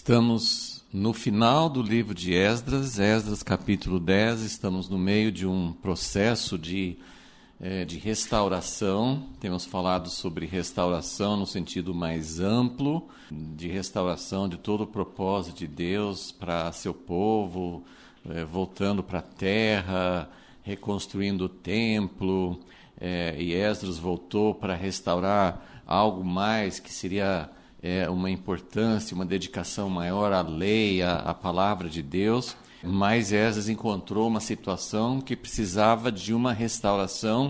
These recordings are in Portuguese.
Estamos no final do livro de Esdras capítulo 10, estamos no meio de um processo de restauração. Temos falado sobre restauração no sentido mais amplo, de restauração de todo o propósito de Deus para seu povo, voltando para a terra, reconstruindo o templo, e Esdras voltou para restaurar algo mais que seria uma importância, uma dedicação maior à lei, à palavra de Deus. Mas Esdras encontrou uma situação que precisava de uma restauração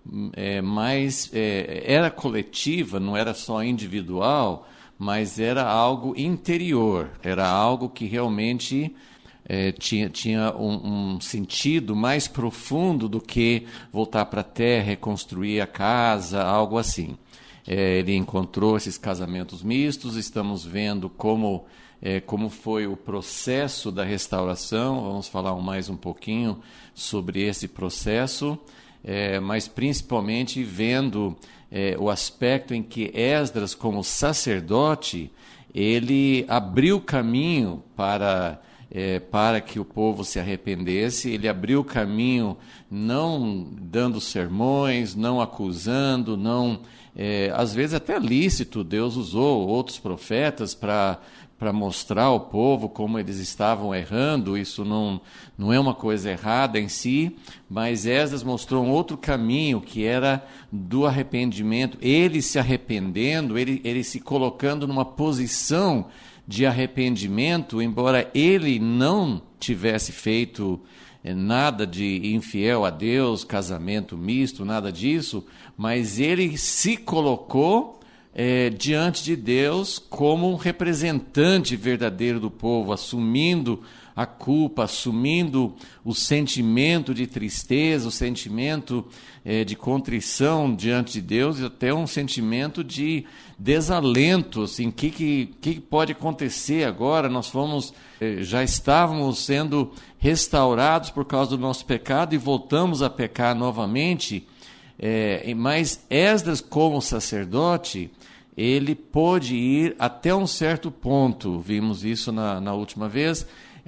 era coletiva, não era só individual, mas era algo interior, era algo que realmente tinha um sentido mais profundo do que voltar para a terra, reconstruir a casa, algo assim. Ele encontrou esses casamentos mistos, estamos vendo como foi o processo da restauração. Vamos falar mais um pouquinho sobre esse processo, mas principalmente vendo o aspecto em que Esdras, como sacerdote, ele abriu caminho para que o povo se arrependesse. Ele abriu caminho não dando sermões, não acusando, às vezes até lícito. Deus usou outros profetas para mostrar ao povo como eles estavam errando. Isso não é uma coisa errada em si, mas Esdras mostrou um outro caminho, que era do arrependimento. Ele se arrependendo, ele se colocando numa posição de arrependimento, embora ele não tivesse feito nada de infiel a Deus, casamento misto, nada disso, mas ele se colocou diante de Deus como um representante verdadeiro do povo, assumindo a culpa, assumindo o sentimento de tristeza, o sentimento de contrição diante de Deus, e até um sentimento de desalento, assim, o que pode acontecer agora? Já estávamos sendo restaurados por causa do nosso pecado e voltamos a pecar novamente. Mas Esdras, como sacerdote, ele pôde ir até um certo ponto. Vimos isso na última vez.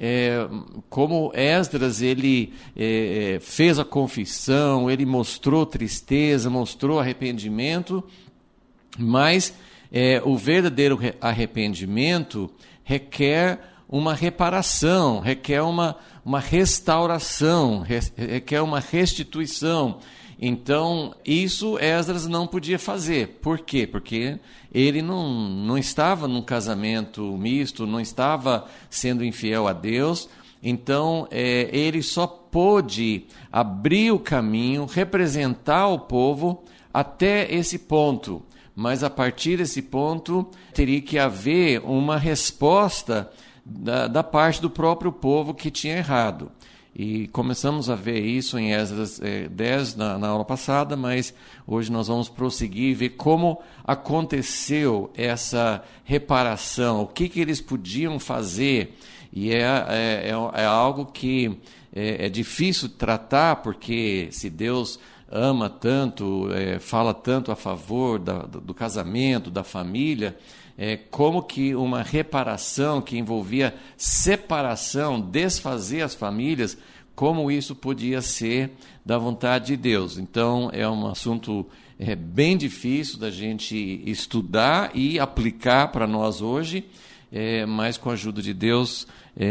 Como Esdras, ele fez a confissão, ele mostrou tristeza, mostrou arrependimento, mas o verdadeiro arrependimento requer uma reparação, requer uma restauração, requer uma restituição. Então, isso Esdras não podia fazer. Por quê? Porque ele não estava num casamento misto, não estava sendo infiel a Deus. Então, ele só pôde abrir o caminho, representar o povo até esse ponto. Mas, a partir desse ponto, teria que haver uma resposta da parte do próprio povo que tinha errado. E começamos a ver isso em Esdras 10 na aula passada, mas hoje nós vamos prosseguir e ver como aconteceu essa reparação, o que eles podiam fazer. E é algo que é difícil tratar, porque se Deus ama tanto, fala tanto a favor do casamento, da família, como que uma reparação que envolvia separação, desfazer as famílias, como isso podia ser da vontade de Deus. Então, é um assunto bem difícil da gente estudar e aplicar para nós hoje, mas com a ajuda de Deus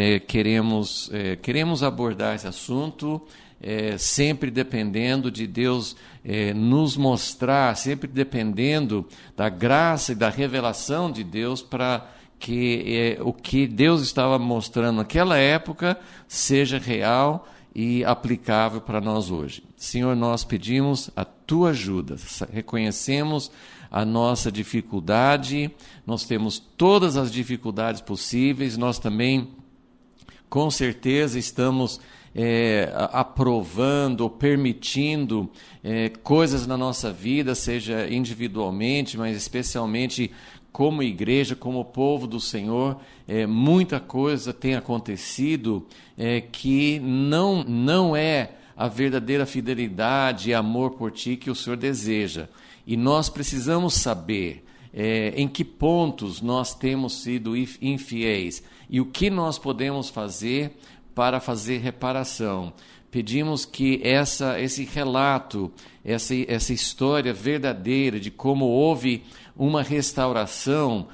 queremos abordar esse assunto, sempre dependendo de Deus nos mostrar, sempre dependendo da graça e da revelação de Deus, para que o que Deus estava mostrando naquela época seja real e aplicável para nós hoje. Senhor, nós pedimos a Tua ajuda, reconhecemos a nossa dificuldade, nós temos todas as dificuldades possíveis, nós também, com certeza, estamos aprovando ou permitindo coisas na nossa vida, seja individualmente, mas especialmente como igreja, como povo do Senhor. Muita coisa tem acontecido que não é a verdadeira fidelidade e amor por Ti que o Senhor deseja. E nós precisamos saber em que pontos nós temos sido infiéis e o que nós podemos fazer para fazer reparação. Pedimos que esse relato, essa história verdadeira de como houve uma restauração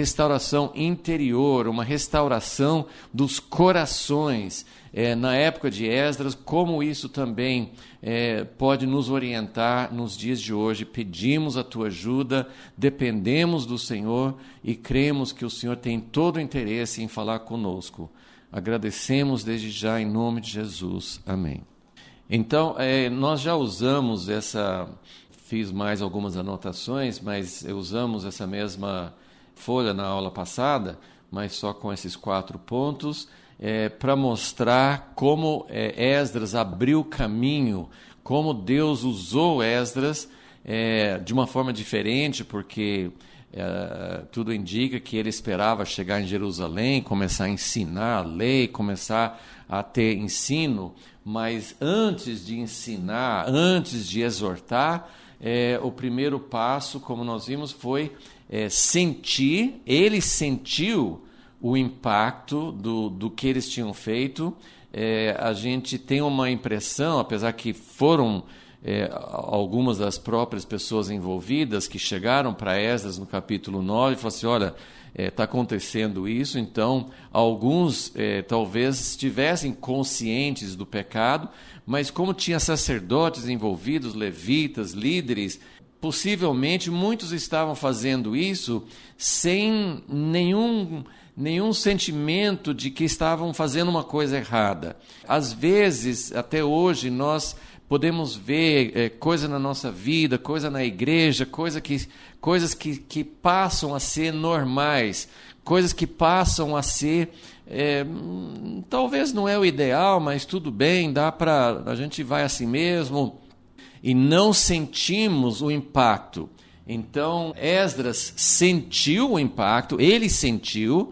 interior, uma restauração dos corações, na época de Esdras, como isso também pode nos orientar nos dias de hoje. Pedimos a tua ajuda, dependemos do Senhor e cremos que o Senhor tem todo o interesse em falar conosco. Agradecemos desde já em nome de Jesus. Amém. Então, nós já usamos fiz mais algumas anotações, mas usamos essa mesma folha na aula passada, mas só com esses 4 pontos, para mostrar como Esdras abriu caminho, como Deus usou Esdras de uma forma diferente, porque tudo indica que ele esperava chegar em Jerusalém, começar a ensinar a lei, começar a ter ensino, mas antes de ensinar, antes de exortar, o primeiro passo, como nós vimos, foi sentir. Ele sentiu o impacto do que eles tinham feito. A gente tem uma impressão, apesar que foram algumas das próprias pessoas envolvidas que chegaram para Esdras no capítulo 9 e falaram assim, olha, está acontecendo isso. Então alguns talvez estivessem conscientes do pecado, mas como tinha sacerdotes envolvidos, levitas, líderes, possivelmente muitos estavam fazendo isso sem nenhum sentimento de que estavam fazendo uma coisa errada. Às vezes, até hoje, nós podemos ver coisa na nossa vida, coisa na igreja, coisas que passam a ser normais, coisas que passam a ser, talvez não é o ideal, mas tudo bem, a gente vai assim mesmo, e não sentimos o impacto. Então, Esdras sentiu o impacto, ele sentiu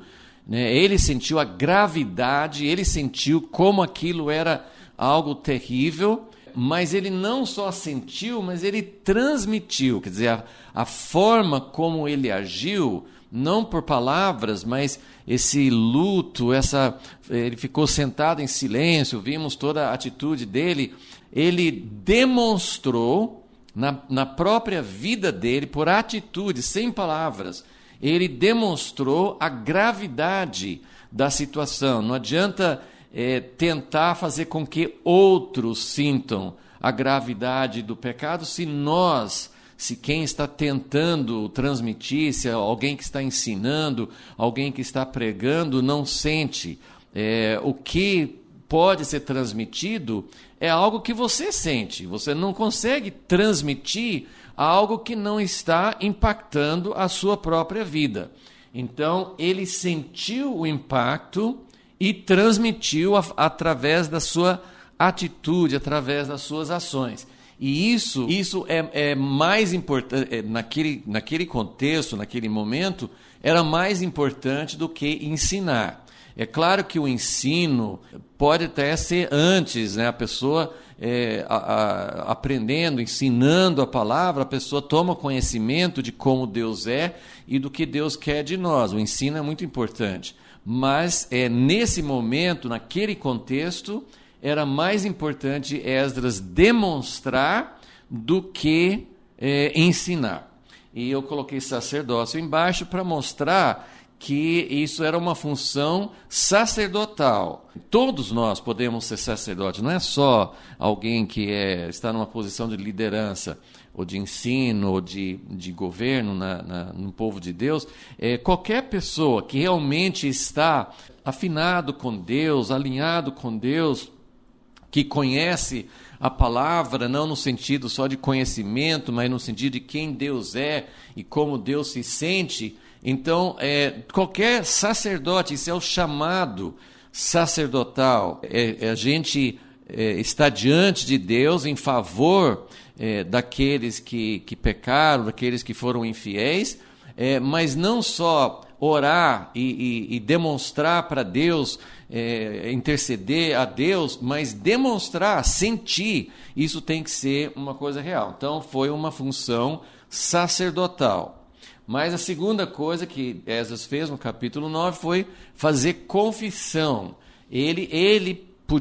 a gravidade, ele sentiu como aquilo era algo terrível, mas ele não só sentiu, mas ele transmitiu, quer dizer, a forma como ele agiu, não por palavras, mas esse luto, ele ficou sentado em silêncio, vimos toda a atitude dele, ele demonstrou na própria vida dele, por atitude, sem palavras, ele demonstrou a gravidade da situação. Não adianta tentar fazer com que outros sintam a gravidade do pecado se quem está tentando transmitir, se alguém que está ensinando, alguém que está pregando, não sente. O que pode ser transmitido é algo que você sente. Você não consegue transmitir algo que não está impactando a sua própria vida. Então, ele sentiu o impacto e transmitiu através da sua atitude, através das suas ações. E isso é mais importante, naquele contexto, naquele momento, era mais importante do que ensinar. É claro que o ensino pode até ser antes, né? A pessoa aprendendo, ensinando a palavra, a pessoa toma conhecimento de como Deus é e do que Deus quer de nós. O ensino é muito importante. Mas nesse momento, naquele contexto, era mais importante Esdras demonstrar do que ensinar. E eu coloquei sacerdócio embaixo para mostrar que isso era uma função sacerdotal. Todos nós podemos ser sacerdotes, não é só alguém que está numa posição de liderança, ou de ensino, ou de governo no povo de Deus. Qualquer pessoa que realmente está afinado com Deus, alinhado com Deus, que conhece a palavra, não no sentido só de conhecimento, mas no sentido de quem Deus é e como Deus se sente. Então, qualquer sacerdote, isso é o chamado sacerdotal, a gente está diante de Deus em favor daqueles que pecaram, daqueles que foram infiéis, mas não só orar e demonstrar para Deus, interceder a Deus, mas demonstrar, sentir, isso tem que ser uma coisa real. Então, foi uma função sacerdotal. Mas a segunda coisa que Esdras fez no capítulo 9 foi fazer confissão. Ele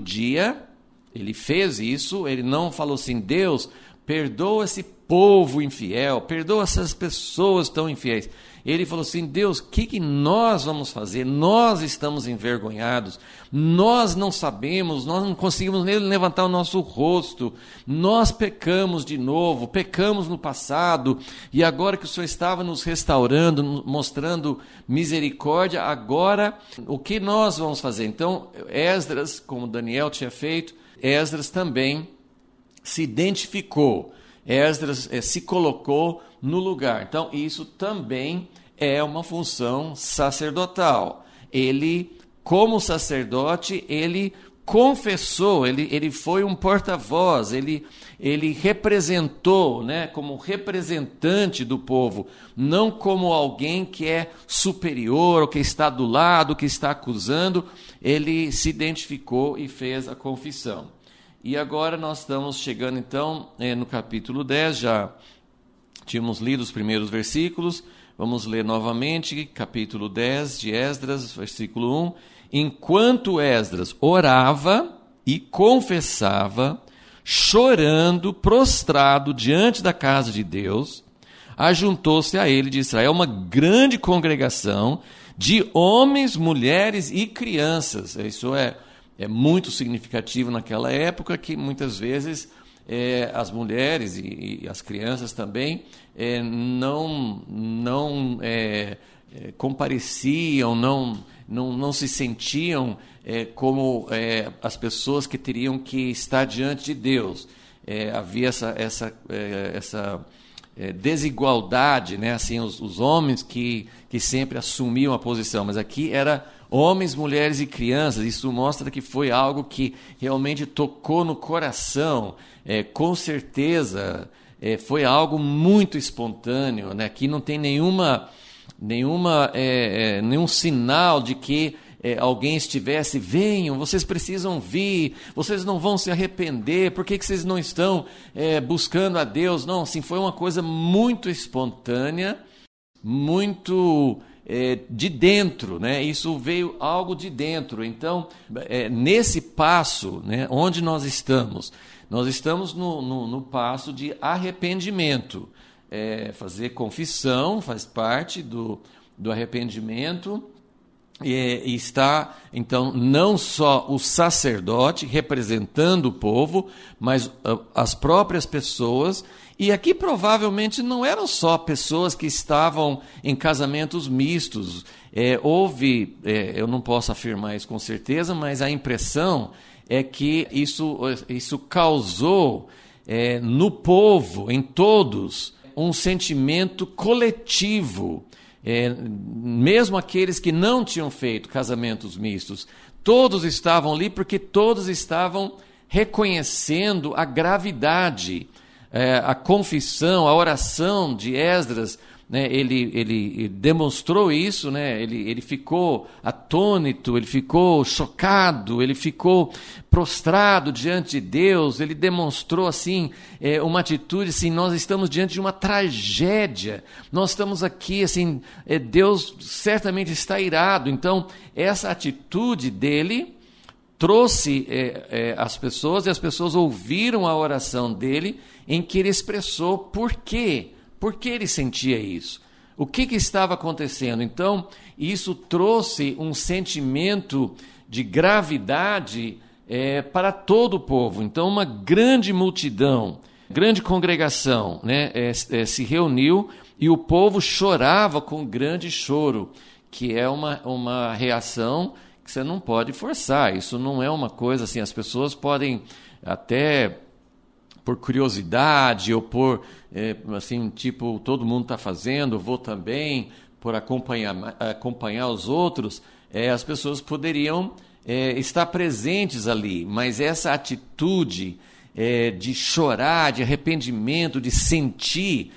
fez isso, ele não falou assim: Deus, perdoa esse povo infiel, perdoa essas pessoas tão infiéis. Ele falou assim: Deus, o que nós vamos fazer? Nós estamos envergonhados, nós não sabemos, nós não conseguimos nem levantar o nosso rosto, nós pecamos de novo, pecamos no passado, e agora que o Senhor estava nos restaurando, mostrando misericórdia, agora o que nós vamos fazer? Então, Esdras, como Daniel tinha feito, Esdras também se identificou. Esdras se colocou no lugar. Então, isso também é uma função sacerdotal. Ele, como sacerdote, ele confessou, ele foi um porta-voz, ele representou, né, como representante do povo, não como alguém que é superior, ou que está do lado, que está acusando. Ele se identificou e fez a confissão. E agora nós estamos chegando, então, no capítulo 10, já tínhamos lido os primeiros versículos, vamos ler novamente, capítulo 10 de Esdras, versículo 1. Enquanto Esdras orava e confessava, chorando, prostrado diante da casa de Deus, ajuntou-se a ele de Israel uma grande congregação de homens, mulheres e crianças. Isso é muito significativo naquela época, que muitas vezes as mulheres e as crianças também não compareciam, não se sentiam como as pessoas que teriam que estar diante de Deus. Havia essa desigualdade, né? Assim, os homens que sempre assumiam a posição, mas aqui era homens, mulheres e crianças. Isso mostra que foi algo que realmente tocou no coração, com certeza foi algo muito espontâneo, né? Aqui não tem nenhum sinal de que alguém estivesse: venham, vocês precisam vir, vocês não vão se arrepender, por que vocês não estão buscando a Deus? Não, assim, foi uma coisa muito espontânea, muito de dentro, né? Isso veio algo de dentro. Então, nesse passo, né, onde nós estamos no passo de arrependimento. Fazer confissão faz parte do arrependimento. E está, então, não só o sacerdote representando o povo, mas as próprias pessoas. E aqui provavelmente não eram só pessoas que estavam em casamentos mistos. Houve, eu não posso afirmar isso com certeza, mas a impressão é que isso causou no povo, em todos, um sentimento coletivo. Mesmo aqueles que não tinham feito casamentos mistos, todos estavam ali porque todos estavam reconhecendo a gravidade, a confissão, a oração de Esdras, né? Ele demonstrou isso, né? Ele ficou atônito, ele ficou chocado, ele ficou prostrado diante de Deus. Ele demonstrou assim uma atitude assim: nós estamos diante de uma tragédia, nós estamos aqui assim, Deus certamente está irado. Então essa atitude dele trouxe as pessoas, e as pessoas ouviram a oração dele, em que ele expressou por quê. Por que ele sentia isso? O que estava acontecendo? Então, isso trouxe um sentimento de gravidade para todo o povo. Então, uma grande multidão, grande congregação, né, se reuniu, e o povo chorava com grande choro, que é uma reação que você não pode forçar. Isso não é uma coisa assim, as pessoas podem até, por curiosidade ou por, assim, tipo, todo mundo está fazendo, vou também, por acompanhar os outros, as pessoas poderiam estar presentes ali, mas essa atitude de chorar, de arrependimento, de sentir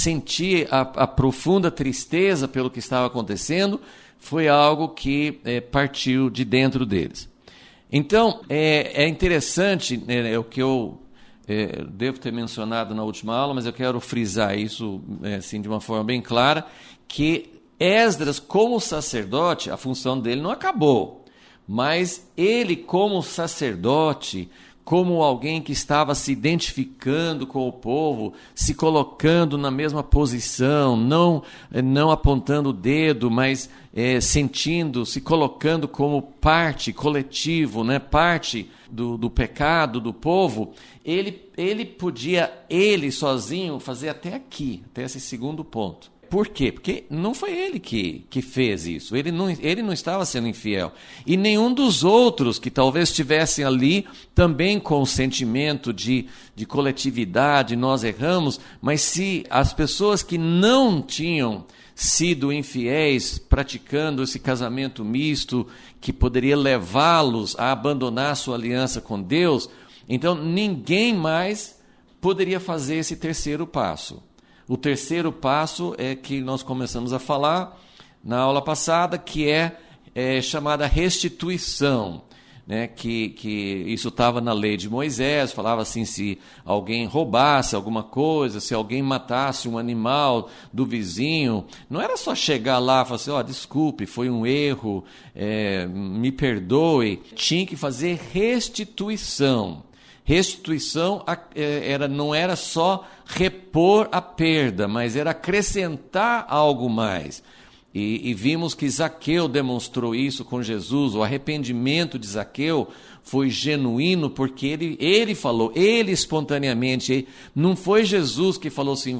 a profunda tristeza pelo que estava acontecendo, foi algo que partiu de dentro deles. Então, é interessante, o que eu devo ter mencionado na última aula, mas eu quero frisar isso assim, de uma forma bem clara, que Esdras, como sacerdote, a função dele não acabou, mas ele, como sacerdote, como alguém que estava se identificando com o povo, se colocando na mesma posição, não apontando o dedo, mas sentindo, se colocando como parte, coletivo, né, parte do pecado do povo, ele podia, ele sozinho, fazer até aqui, até esse segundo ponto. Por quê? Porque não foi ele que fez isso, ele não estava sendo infiel. E nenhum dos outros que talvez estivessem ali também com o sentimento de coletividade, nós erramos, mas se as pessoas que não tinham sido infiéis, praticando esse casamento misto, que poderia levá-los a abandonar sua aliança com Deus, então ninguém mais poderia fazer esse terceiro passo. O terceiro passo é que nós começamos a falar na aula passada, que é chamada restituição, né? Que isso estava na lei de Moisés, falava assim, se alguém roubasse alguma coisa, se alguém matasse um animal do vizinho, não era só chegar lá e falar assim, desculpe, foi um erro, me perdoe, tinha que fazer restituição. Restituição não era só repor a perda, mas era acrescentar algo mais. E vimos que Zaqueu demonstrou isso com Jesus. O arrependimento de Zaqueu foi genuíno porque ele falou, ele espontaneamente, não foi Jesus que falou assim,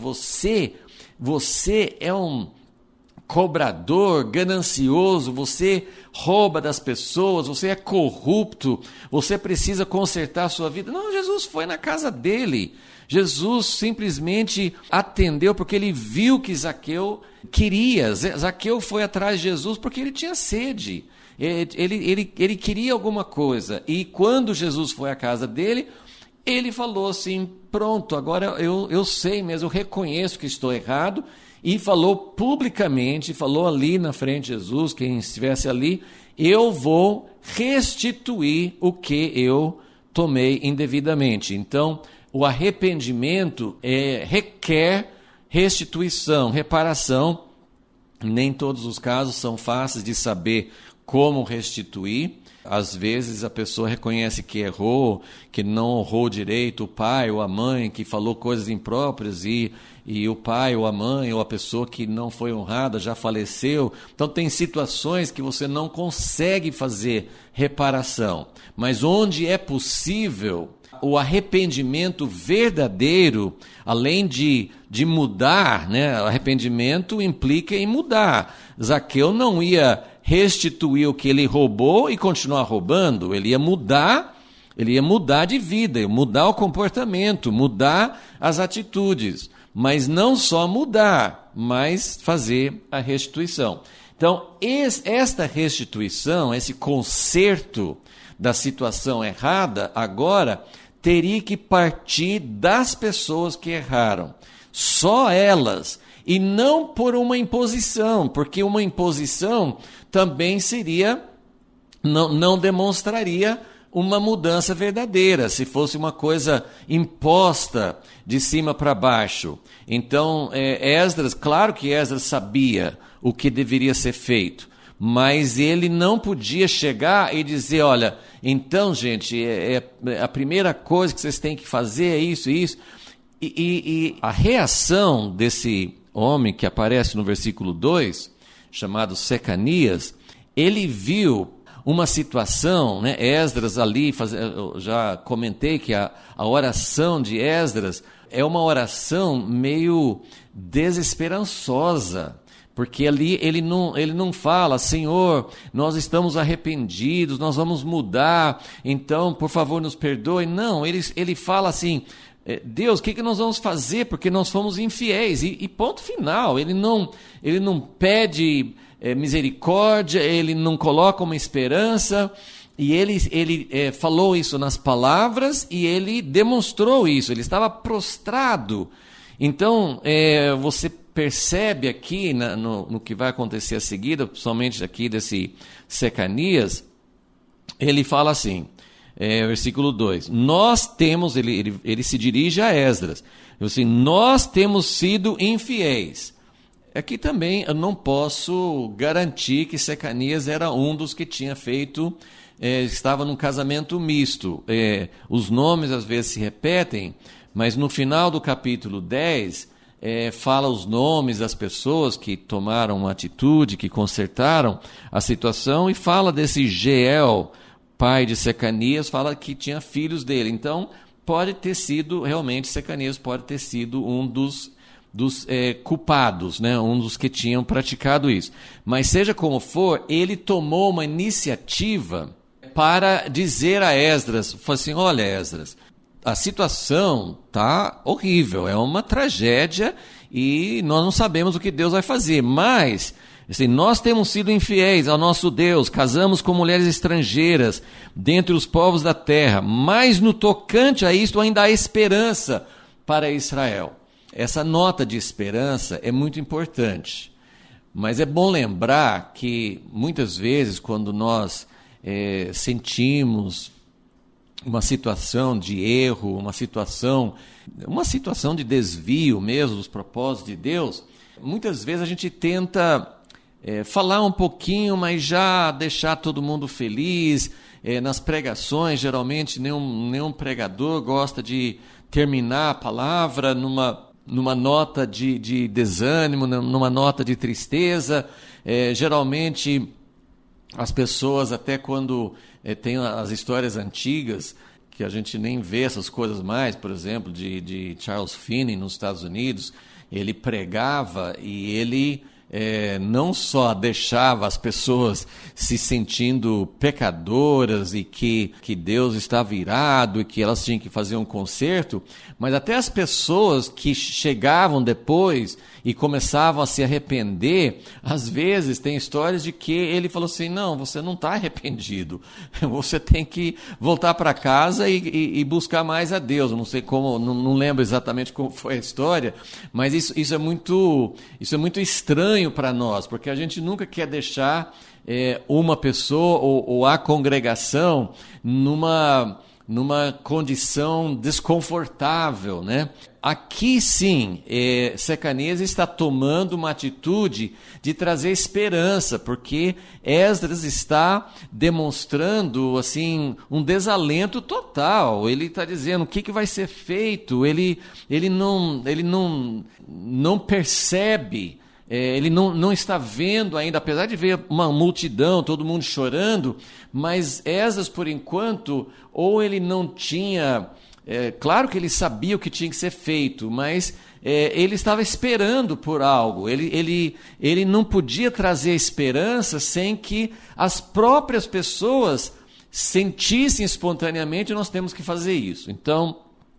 você é um cobrador, ganancioso, você rouba das pessoas, você é corrupto, você precisa consertar a sua vida. Não, Jesus foi na casa dele. Jesus simplesmente atendeu porque ele viu que Zaqueu queria. Zaqueu foi atrás de Jesus porque ele tinha sede. Ele queria alguma coisa. E quando Jesus foi à casa dele, ele falou assim, pronto, agora eu sei mesmo, eu reconheço que estou errado. E falou publicamente, falou ali na frente de Jesus, quem estivesse ali, eu vou restituir o que eu tomei indevidamente. Então, o arrependimento requer restituição, reparação. Nem todos os casos são fáceis de saber como restituir. Às vezes a pessoa reconhece que errou, que não honrou direito o pai ou a mãe, que falou coisas impróprias e o pai ou a mãe ou a pessoa que não foi honrada já faleceu. Então tem situações que você não consegue fazer reparação. Mas onde é possível, o arrependimento verdadeiro, além de mudar, né? Arrependimento implica em mudar. Zaqueu não ia restituir o que ele roubou e continuar roubando, ele ia mudar de vida, mudar o comportamento, mudar as atitudes, mas não só mudar, mas fazer a restituição. Então, esta restituição, esse conserto da situação errada, agora teria que partir das pessoas que erraram, só elas, e não por uma imposição, porque uma imposição também não demonstraria uma mudança verdadeira, se fosse uma coisa imposta de cima para baixo. Então, Esdras, claro que Esdras sabia o que deveria ser feito, mas ele não podia chegar e dizer, olha, então, gente, a primeira coisa que vocês têm que fazer é isso e isso. E a reação desse homem que aparece no versículo 2, chamado Secanias, ele viu uma situação, né? Esdras ali, eu já comentei que a oração de Esdras é uma oração meio desesperançosa, porque ali ele não fala, Senhor, nós estamos arrependidos, nós vamos mudar, então, por favor, nos perdoe. Não, ele fala assim, Deus, o que nós vamos fazer? Porque nós fomos infiéis. E ponto final. Ele não pede misericórdia, ele não coloca uma esperança. E ele falou isso nas palavras e ele demonstrou isso. Ele estava prostrado. Então, você percebe aqui no que vai acontecer a seguida, principalmente aqui desse Secanias, ele fala assim, versículo 2, nós temos, ele se dirige a Esdras, assim, nós temos sido infiéis. Aqui também eu não posso garantir que Secanias era um dos que tinha feito, estava num casamento misto. Os nomes às vezes se repetem, mas no final do capítulo 10, fala os nomes das pessoas que tomaram uma atitude, que consertaram a situação, e fala desse Jeiel, pai de Secanias, fala que tinha filhos dele. Então, pode ter sido, realmente, Secanias pode ter sido um dos culpados, né? Um dos que tinham praticado isso. Mas seja como for, ele tomou uma iniciativa para dizer a Esdras, falou assim, olha Esdras, a situação está horrível, é uma tragédia e nós não sabemos o que Deus vai fazer, mas assim, nós temos sido infiéis ao nosso Deus, casamos com mulheres estrangeiras dentre os povos da terra, mas no tocante a isto ainda há esperança para Israel. Essa nota de esperança é muito importante, mas é bom lembrar que muitas vezes quando nós sentimos uma situação de erro, uma situação de desvio mesmo dos propósitos de Deus, muitas vezes a gente tenta falar um pouquinho, mas já deixar todo mundo feliz. Nas pregações, geralmente, nenhum pregador gosta de terminar a palavra numa nota de desânimo, numa nota de tristeza. Geralmente, as pessoas, até quando tem as histórias antigas, que a gente nem vê essas coisas mais, por exemplo, de Charles Finney nos Estados Unidos, ele pregava e ele não só deixava as pessoas se sentindo pecadoras e que Deus estava irado e que elas tinham que fazer um conserto, mas até as pessoas que chegavam depois e começavam a se arrepender, às vezes tem histórias de que ele falou assim, não, você não está arrependido, você tem que voltar para casa e buscar mais a Deus. Eu não sei como, não lembro exatamente como foi a história, mas isso é muito estranho para nós, porque a gente nunca quer deixar uma pessoa ou a congregação numa condição desconfortável, né? Aqui sim, Secanias está tomando uma atitude de trazer esperança, porque Esdras está demonstrando assim um desalento total. Ele está dizendo o que vai ser feito. Ele não percebe. Ele não está vendo ainda, apesar de ver uma multidão, todo mundo chorando, mas Esdras, por enquanto, ou ele não tinha... claro que ele sabia o que tinha que ser feito, mas ele estava esperando por algo. Ele não podia trazer esperança sem que as próprias pessoas sentissem espontaneamente, nós temos que fazer isso. Então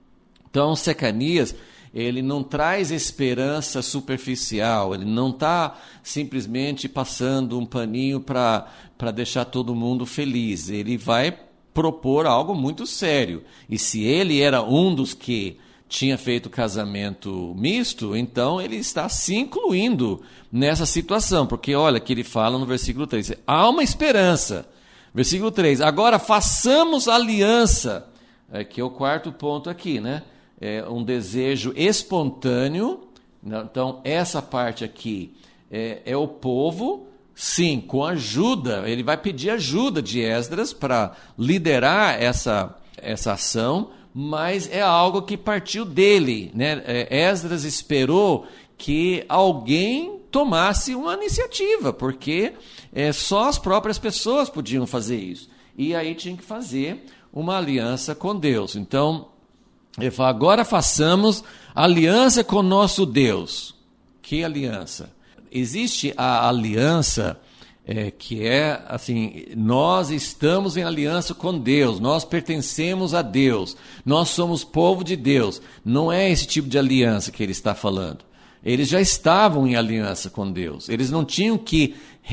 Secanias... ele não traz esperança superficial, ele não está simplesmente passando um paninho para deixar todo mundo feliz. Ele vai propor algo muito sério. E se ele era um dos que tinha feito casamento misto, então ele está se incluindo nessa situação. Porque olha que ele fala no versículo 3, há uma esperança. Versículo 3, agora façamos aliança. Que é o quarto ponto aqui, né? Um desejo espontâneo. Então essa parte aqui é o povo, sim, com ajuda, ele vai pedir ajuda de Esdras para liderar essa ação, mas é algo que partiu dele, né? Esdras esperou que alguém tomasse uma iniciativa, porque só as próprias pessoas podiam fazer isso, e aí tinha que fazer uma aliança com Deus. Então ele fala, agora façamos aliança com nosso Deus. Que aliança? Existe a aliança que é assim, nós estamos em aliança com Deus, nós pertencemos a Deus, nós somos povo de Deus. Não é esse tipo de aliança que ele está falando. Eles já estavam em aliança com Deus. Eles não tinham que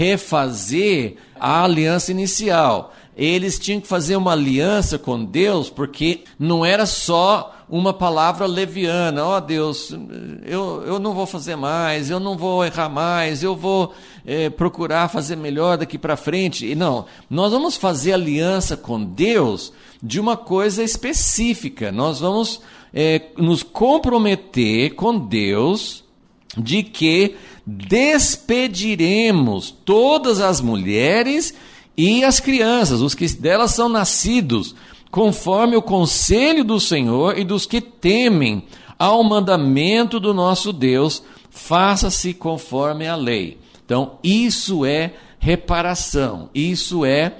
refazer a aliança inicial. Eles tinham que fazer uma aliança com Deus, porque não era só uma palavra leviana. Ó Deus, eu não vou fazer mais, eu não vou errar mais, eu vou procurar fazer melhor daqui para frente. E não, nós vamos fazer aliança com Deus de uma coisa específica. Nós vamos nos comprometer com Deus de que despediremos todas as mulheres e as crianças, os que delas são nascidos, conforme o conselho do Senhor e dos que temem ao mandamento do nosso Deus, faça-se conforme a lei. Então, isso é reparação, isso é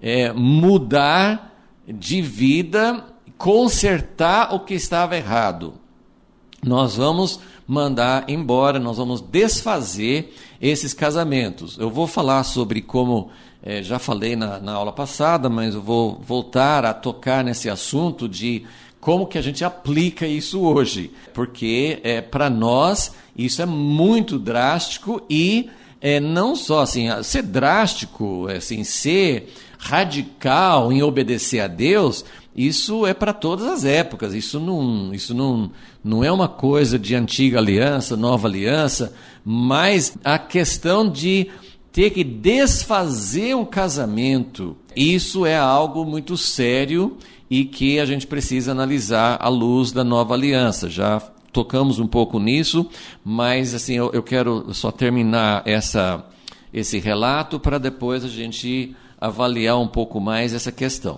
mudar de vida, consertar o que estava errado. Nós vamos mandar embora, nós vamos desfazer esses casamentos. Eu vou falar sobre como, já falei na aula passada, mas eu vou voltar a tocar nesse assunto de como que a gente aplica isso hoje, porque para nós isso é muito drástico e não só assim, ser drástico, assim, ser radical em obedecer a Deus, isso é para todas as épocas, isso não é uma coisa de antiga aliança, nova aliança, mas a questão de ter que desfazer um casamento, isso é algo muito sério e que a gente precisa analisar à luz da nova aliança. Já tocamos um pouco nisso, mas assim, eu quero só terminar esse relato para depois a gente avaliar um pouco mais essa questão.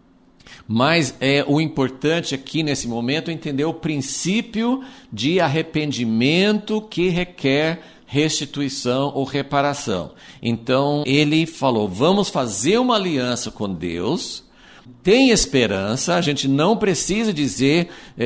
Mas o importante aqui nesse momento é entender o princípio de arrependimento que requer restituição ou reparação. Então ele falou, vamos fazer uma aliança com Deus, tem esperança, a gente não precisa dizer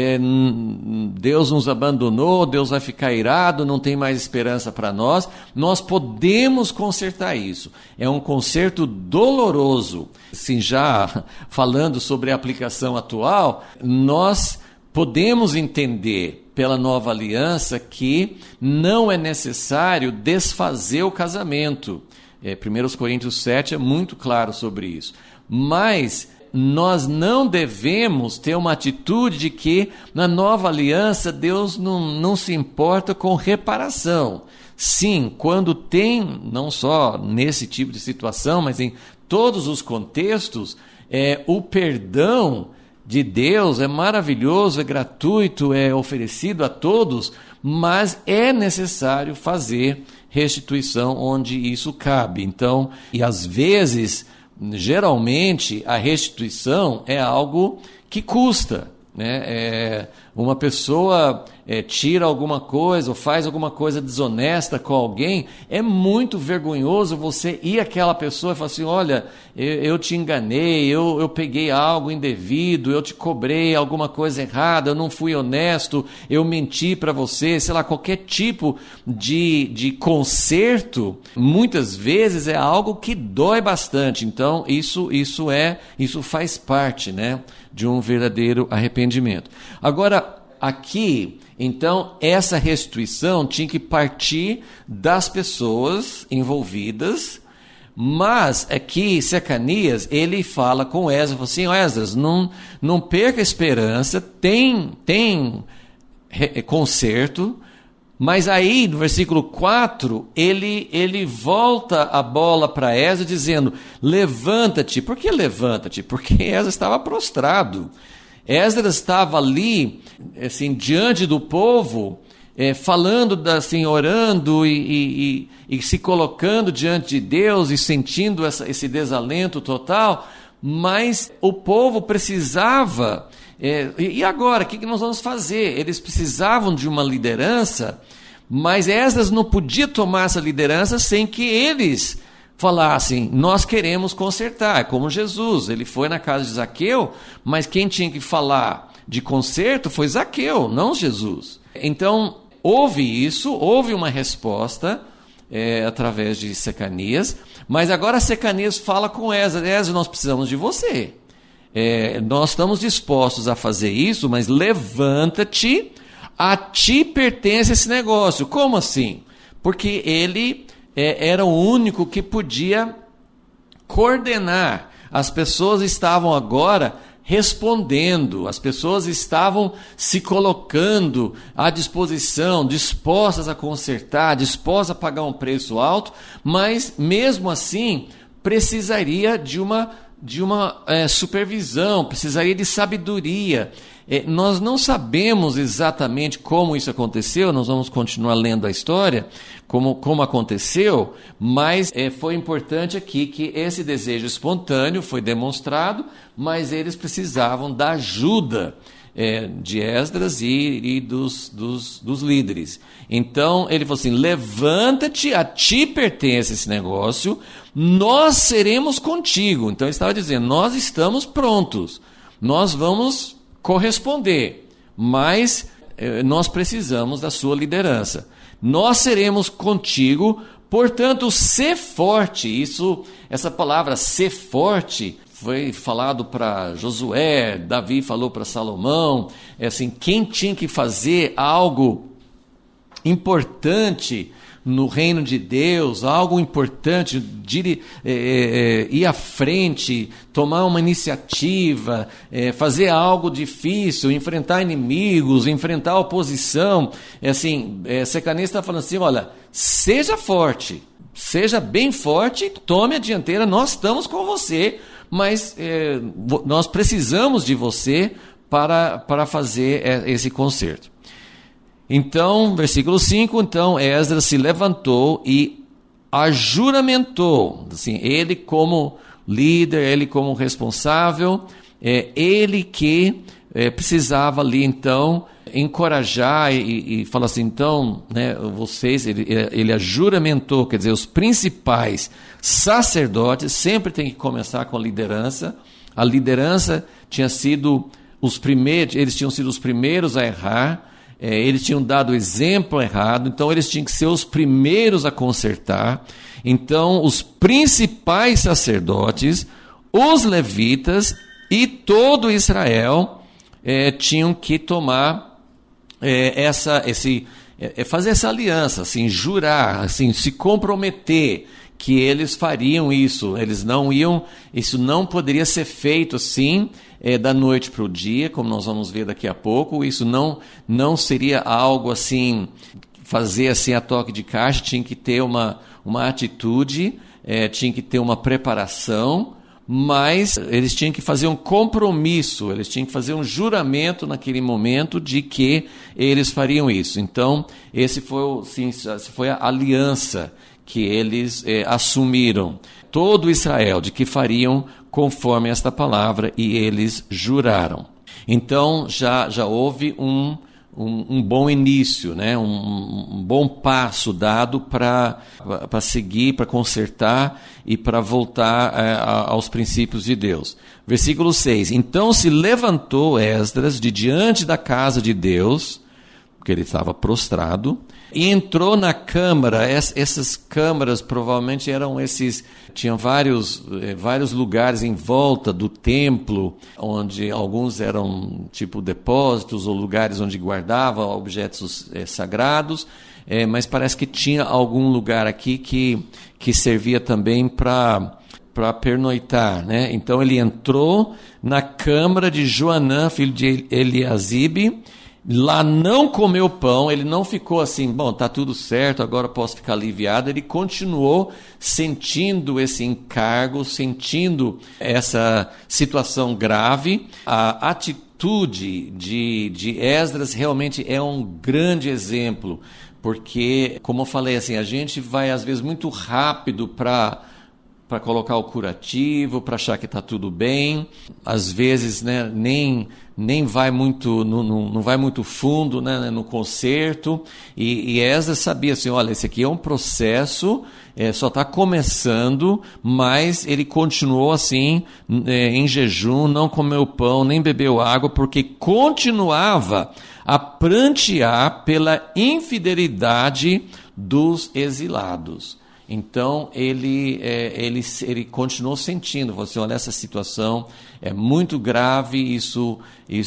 Deus nos abandonou, Deus vai ficar irado, não tem mais esperança para nós. Nós podemos consertar isso. É um conserto doloroso. Assim, já falando sobre a aplicação atual, nós podemos entender pela nova aliança que não é necessário desfazer o casamento. 1 Coríntios 7 é muito claro sobre isso. Mas nós não devemos ter uma atitude de que na nova aliança Deus não se importa com reparação. Sim, quando tem, não só nesse tipo de situação, mas em todos os contextos, o perdão de Deus é maravilhoso, é gratuito, é oferecido a todos, mas é necessário fazer restituição onde isso cabe. Então, e às vezes, geralmente, a restituição é algo que custa, né? Uma pessoa tira alguma coisa ou faz alguma coisa desonesta com alguém, é muito vergonhoso você ir àquela pessoa e falar assim, olha, eu te enganei, eu peguei algo indevido, eu te cobrei alguma coisa errada, eu não fui honesto, eu menti para você, sei lá, qualquer tipo de conserto, muitas vezes é algo que dói bastante. Então isso faz parte, né, de um verdadeiro arrependimento. Agora, aqui, então, essa restituição tinha que partir das pessoas envolvidas, mas aqui, Secanias, ele fala com Esdras, fala assim, Esdras, não perca a esperança, tem conserto, mas aí, no versículo 4, ele volta a bola para Esdras dizendo, levanta-te. Por que levanta-te? Porque Esdras estava prostrado. Esdras estava ali, assim, diante do povo, falando, assim, orando e se colocando diante de Deus e sentindo esse desalento total, mas o povo precisava, e agora, o que nós vamos fazer? Eles precisavam de uma liderança, mas Esdras não podia tomar essa liderança sem que eles falassem, nós queremos consertar, como Jesus, ele foi na casa de Zaqueu, mas quem tinha que falar de conserto foi Zaqueu, não Jesus. Então, houve isso, houve uma resposta através de Secanias, mas agora Secanias fala com Esdras, Esdras, nós precisamos de você, nós estamos dispostos a fazer isso, mas levanta-te, a ti pertence esse negócio. Como assim? Porque ele era o único que podia coordenar. As pessoas estavam agora respondendo, as pessoas estavam se colocando à disposição, dispostas a consertar, dispostas a pagar um preço alto, mas mesmo assim precisaria de uma supervisão, precisaria de sabedoria. Nós não sabemos exatamente como isso aconteceu, nós vamos continuar lendo a história, como aconteceu, mas foi importante aqui que esse desejo espontâneo foi demonstrado, mas eles precisavam da ajuda de Esdras e dos líderes. Então ele falou assim: levanta-te, a ti pertence esse negócio, nós seremos contigo. Então ele estava dizendo: nós estamos prontos, nós vamos corresponder, mas nós precisamos da sua liderança. Nós seremos contigo, portanto, sê forte. Essa palavra ser forte foi falado para Josué, Davi falou para Salomão. Assim, quem tinha que fazer algo importante no reino de Deus, algo importante, ir à frente, tomar uma iniciativa, fazer algo difícil, enfrentar inimigos, enfrentar oposição. Secanês está falando assim: olha, seja forte, seja bem forte, tome a dianteira, nós estamos com você, mas nós precisamos de você para fazer esse concerto. Então, versículo 5, então Esdras se levantou e ajuramentou, assim, ele como líder, ele como responsável, ele que precisava ali então encorajar e falar assim: então, né, vocês, ele ajuramentou, quer dizer, os principais sacerdotes. Sempre tem que começar com a liderança tinha sido eles tinham sido os primeiros a errar. Eles tinham dado o exemplo errado, então eles tinham que ser os primeiros a consertar. Então, os principais sacerdotes, os levitas e todo Israel tinham que tomar fazer essa aliança, assim, jurar, assim, se comprometer que eles fariam isso. Isso não poderia ser feito assim, da noite para o dia, como nós vamos ver daqui a pouco. Isso não seria algo assim, fazer assim a toque de caixa. Tinha que ter uma atitude, tinha que ter uma preparação, mas eles tinham que fazer um compromisso, eles tinham que fazer um juramento naquele momento de que eles fariam isso. Então, essa foi a aliança que eles assumiram, todo Israel, de que fariam conforme esta palavra, e eles juraram. Então já houve um bom início, né? um bom passo dado para seguir, para consertar e para voltar aos princípios de Deus. Versículo 6, então se levantou Esdras de diante da casa de Deus, porque ele estava prostrado, e entrou na câmara. Essas câmaras provavelmente tinham vários lugares em volta do templo, onde alguns eram tipo depósitos ou lugares onde guardava objetos sagrados, mas parece que tinha algum lugar aqui que servia também para pernoitar, né? Então ele entrou na câmara de Joanã, filho de Eliasibe. Lá não comeu pão, ele não ficou assim: bom, está tudo certo, agora posso ficar aliviado. Ele continuou sentindo esse encargo, sentindo essa situação grave. A atitude de Esdras realmente é um grande exemplo, porque, como eu falei, assim, a gente vai às vezes muito rápido para colocar o curativo, para achar que está tudo bem. Às vezes, né, nem vai muito, não vai muito fundo, né, no conserto. E Esdras sabia assim: olha, esse aqui é um processo, só está começando, mas ele continuou assim, em jejum, não comeu pão, nem bebeu água, porque continuava a prantear pela infidelidade dos exilados. Então ele continuou sentindo, falou assim: olha, essa situação é muito grave, isso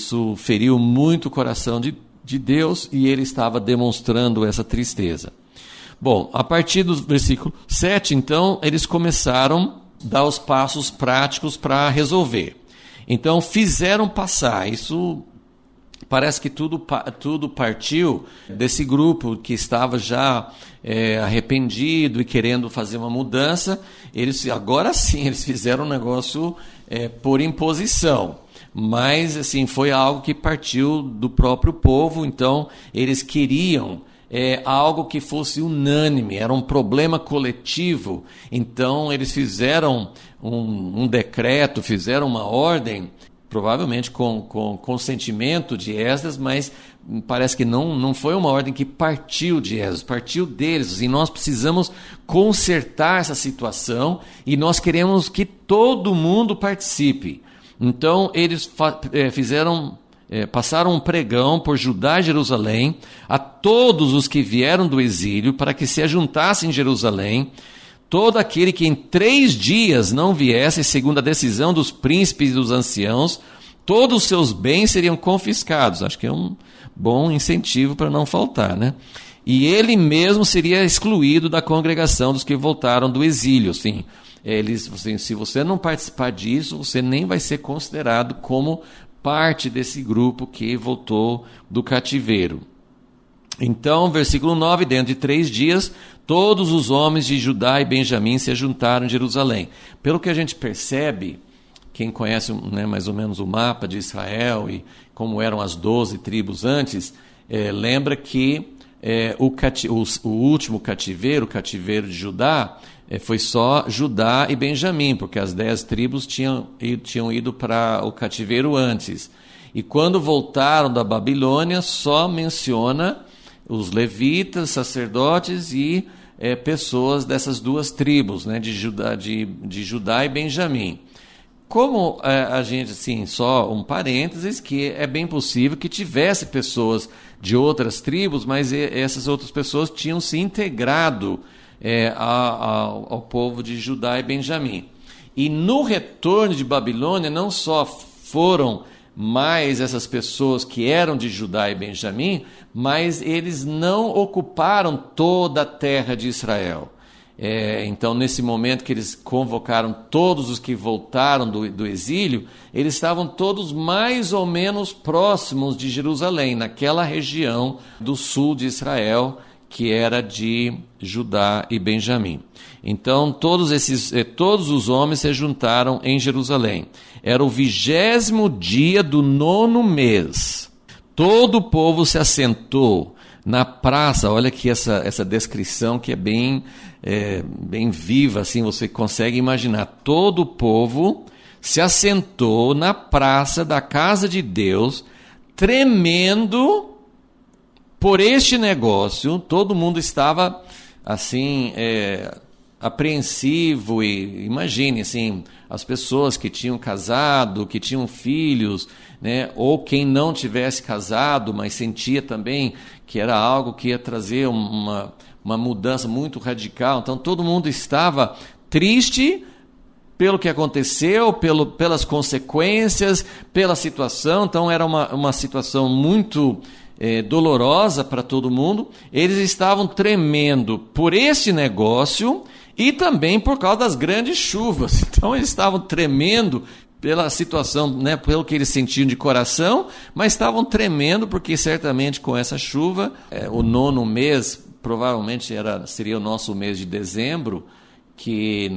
feriu muito o coração de Deus, e ele estava demonstrando essa tristeza. Bom, a partir do versículo 7, então, eles começaram a dar os passos práticos para resolver. Então fizeram passar, isso parece que tudo partiu desse grupo que estava já arrependido e querendo fazer uma mudança. Agora sim, eles fizeram um negócio por imposição. Mas assim, foi algo que partiu do próprio povo, então eles queriam algo que fosse unânime, era um problema coletivo. Então eles fizeram um decreto, fizeram uma ordem, provavelmente com consentimento de Esdras, mas parece que não foi uma ordem que partiu de Esdras, partiu deles. Assim, nós precisamos consertar essa situação e nós queremos que todo mundo participe. Então eles passaram um pregão por Judá e Jerusalém a todos os que vieram do exílio para que se ajuntassem em Jerusalém. Todo aquele que em 3 dias não viesse, segundo a decisão dos príncipes e dos anciãos, todos os seus bens seriam confiscados. Acho que é um bom incentivo para não faltar, né? E ele mesmo seria excluído da congregação dos que voltaram do exílio. Assim, se você não participar disso, você nem vai ser considerado como parte desse grupo que voltou do cativeiro. Então, versículo 9, dentro de 3 dias, todos os homens de Judá e Benjamim se juntaram em Jerusalém. Pelo que a gente percebe, quem conhece, né, mais ou menos o mapa de Israel e como eram as 12 tribos antes, lembra que o último cativeiro, o cativeiro de Judá, foi só Judá e Benjamim, porque as 10 tribos tinham ido para o cativeiro antes. E quando voltaram da Babilônia, só menciona os levitas, sacerdotes e pessoas dessas 2 tribos, né, de Judá e Benjamim. Como a gente, assim, só um parênteses, que é bem possível que tivesse pessoas de outras tribos, mas essas outras pessoas tinham se integrado ao povo de Judá e Benjamim. E no retorno de Babilônia, não só foram mais essas pessoas que eram de Judá e Benjamim, mas eles não ocuparam toda a terra de Israel. Então, nesse momento que eles convocaram todos os que voltaram do exílio, eles estavam todos mais ou menos próximos de Jerusalém, naquela região do sul de Israel, que era de Judá e Benjamim. Então, todos os homens se juntaram em Jerusalém. Era o 20º dia do 9º mês. Todo o povo se assentou na praça. Olha aqui essa descrição que é bem viva, assim, você consegue imaginar. Todo o povo se assentou na praça da casa de Deus, tremendo por este negócio. Todo mundo estava assim, apreensivo. E imagine assim, as pessoas que tinham casado, que tinham filhos, né, ou quem não tivesse casado, mas sentia também que era algo que ia trazer uma mudança muito radical. Então todo mundo estava triste pelo que aconteceu, pelas consequências, pela situação. Então era uma situação muito dolorosa para todo mundo. Eles estavam tremendo por esse negócio e também por causa das grandes chuvas. Então eles estavam tremendo pela situação, né, pelo que eles sentiam de coração, mas estavam tremendo porque certamente com essa chuva, o 9º mês provavelmente seria o nosso mês de dezembro, que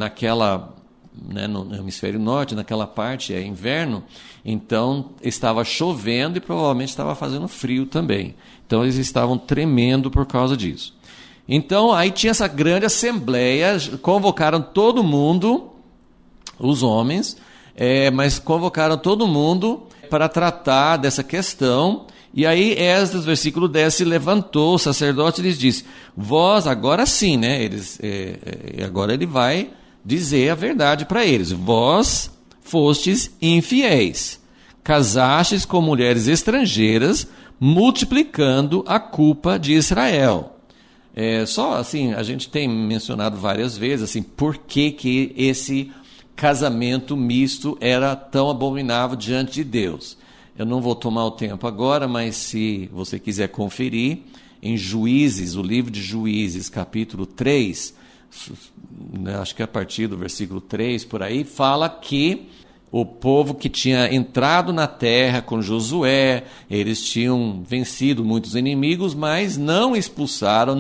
no hemisfério norte, naquela parte é inverno, então estava chovendo e provavelmente estava fazendo frio também. Então eles estavam tremendo por causa disso. Então aí tinha essa grande assembleia, convocaram todo mundo, os homens, mas convocaram todo mundo para tratar dessa questão. E aí Esdras, versículo 10, se levantou, o sacerdote, e lhes disse: vós, agora sim, né? Agora ele vai dizer a verdade para eles. Vós fostes infiéis, casastes com mulheres estrangeiras, multiplicando a culpa de Israel. Só assim, a gente tem mencionado várias vezes assim, por que esse casamento misto era tão abominável diante de Deus. Eu não vou tomar o tempo agora, mas se você quiser conferir, em Juízes, o livro de Juízes, capítulo 3, acho que a partir do versículo 3, por aí, fala que o povo que tinha entrado na terra com Josué, eles tinham vencido muitos inimigos, mas não expulsaram,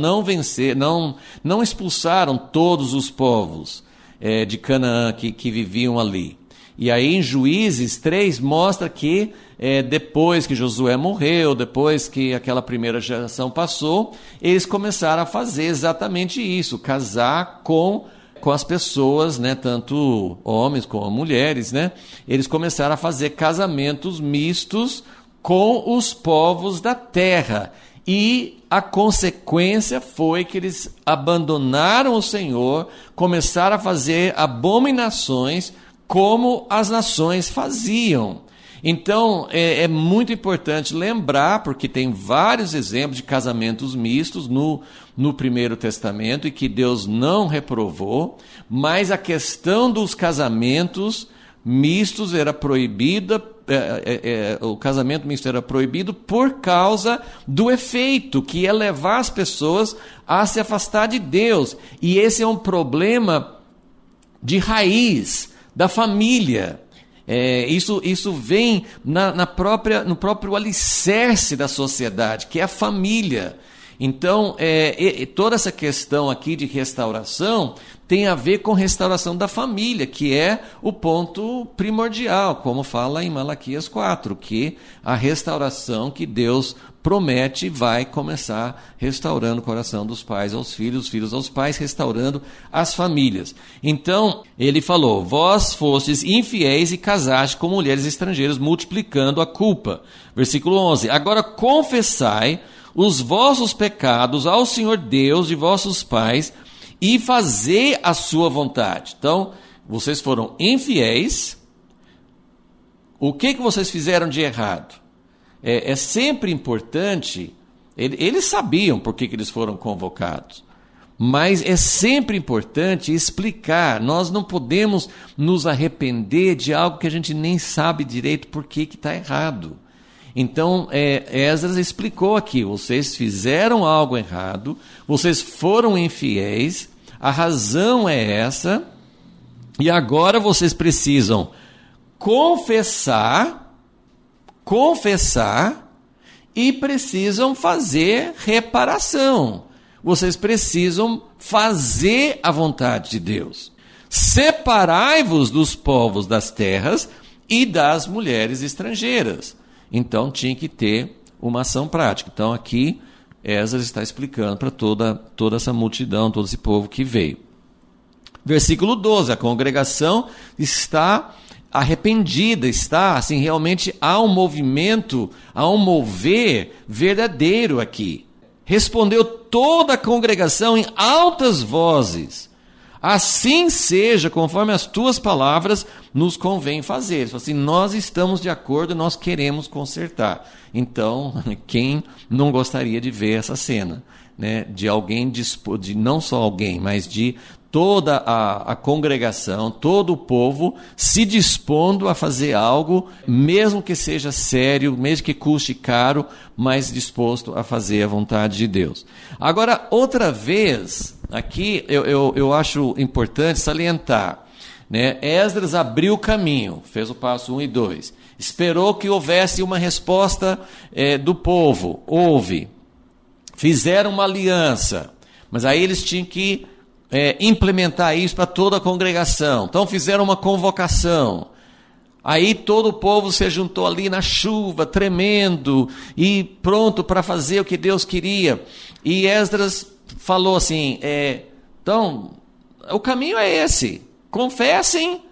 não expulsaram todos os povos de Canaã que viviam ali. E aí em Juízes 3 mostra que depois que Josué morreu, depois que aquela primeira geração passou, eles começaram a fazer exatamente isso, casar com as pessoas, né, tanto homens como mulheres, né, eles começaram a fazer casamentos mistos com os povos da terra. E a consequência foi que eles abandonaram o Senhor, começaram a fazer abominações como as nações faziam. Então, é muito importante lembrar, porque tem vários exemplos de casamentos mistos no Primeiro Testamento e que Deus não reprovou, mas a questão dos casamentos mistos era proibida, o casamento misto era proibido por causa do efeito, que é levar as pessoas a se afastar de Deus. E esse é um problema de raiz da família. Isso vem no próprio alicerce da sociedade, que é a família. Então, toda essa questão aqui de restauração tem a ver com restauração da família, que é o ponto primordial, como fala em Malaquias 4, que a restauração que Deus promete vai começar restaurando o coração dos pais aos filhos, dos filhos aos pais, restaurando as famílias. Então, ele falou, vós fostes infiéis e casaste com mulheres estrangeiras, multiplicando a culpa. Versículo 11, agora confessai os vossos pecados ao Senhor Deus de vossos pais e fazei a sua vontade. Então, vocês foram infiéis. O que vocês fizeram de errado? É sempre importante, eles sabiam por que eles foram convocados, mas é sempre importante explicar. Nós não podemos nos arrepender de algo que a gente nem sabe direito por que está errado. Então, Esdras explicou aqui, vocês fizeram algo errado, vocês foram infiéis, a razão é essa, e agora vocês precisam confessar e precisam fazer reparação. Vocês precisam fazer a vontade de Deus. Separai-vos dos povos das terras e das mulheres estrangeiras. Então tinha que ter uma ação prática. Então aqui Esdras está explicando para toda essa multidão, todo esse povo que veio. Versículo 12, a congregação está arrependida, está, assim, realmente há um movimento, há um mover verdadeiro aqui. Respondeu toda a congregação em altas vozes, assim seja, conforme as tuas palavras nos convém fazer. Ele falou assim, nós estamos de acordo, nós queremos consertar. Então, quem não gostaria de ver essa cena, né? De alguém, de não só alguém, mas de toda a congregação, todo o povo se dispondo a fazer algo, mesmo que seja sério, mesmo que custe caro, mas disposto a fazer a vontade de Deus. Agora, outra vez, aqui eu acho importante salientar, né? Esdras abriu o caminho, fez o passo 1 e 2, esperou que houvesse uma resposta do povo, houve, fizeram uma aliança, mas aí eles tinham que implementar isso para toda a congregação. Então fizeram uma convocação. Aí todo o povo se juntou ali na chuva, tremendo, e pronto para fazer o que Deus queria. E Esdras falou assim, então, o caminho é esse. Confessem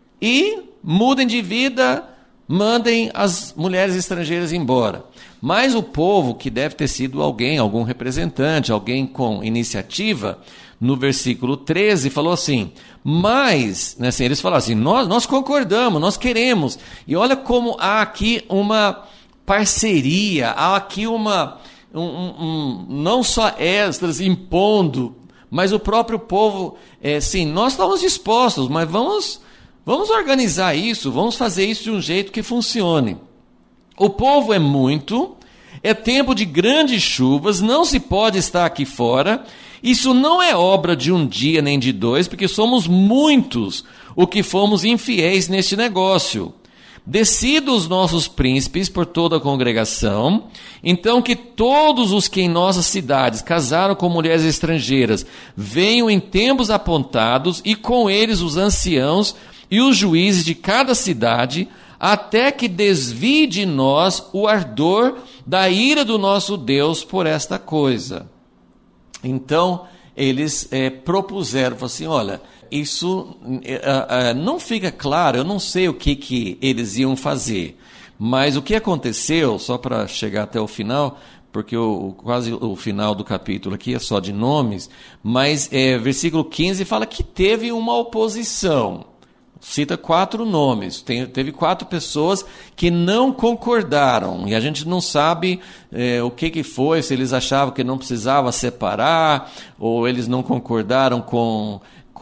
e mudem de vida, mandem as mulheres estrangeiras embora. Mas o povo, que deve ter sido algum representante, alguém com iniciativa, no versículo 13, falou assim, mas, né, assim, eles falaram assim, nós concordamos, nós queremos. E olha como há aqui uma parceria, há aqui não só Esdras impondo, mas o próprio povo, sim, nós estamos dispostos, mas vamos organizar isso, vamos fazer isso de um jeito que funcione. O povo é muito, é tempo de grandes chuvas, não se pode estar aqui fora, Isso não é obra de um dia nem de dois, porque somos muitos o que fomos infiéis neste negócio. Decidam os nossos príncipes por toda a congregação, então que todos os que em nossas cidades casaram com mulheres estrangeiras venham em tempos apontados, e com eles os anciãos e os juízes de cada cidade, até que desvie de nós o ardor da ira do nosso Deus por esta coisa. Então, eles propuseram, falaram assim, olha, isso não fica claro, eu não sei o que eles iam fazer, mas o que aconteceu, só para chegar até o final, porque quase o final do capítulo aqui é só de nomes, mas versículo 15 fala que teve uma oposição. Cita 4 nomes, teve 4 pessoas que não concordaram, e a gente não sabe o que foi, se eles achavam que não precisava separar, ou eles não concordaram com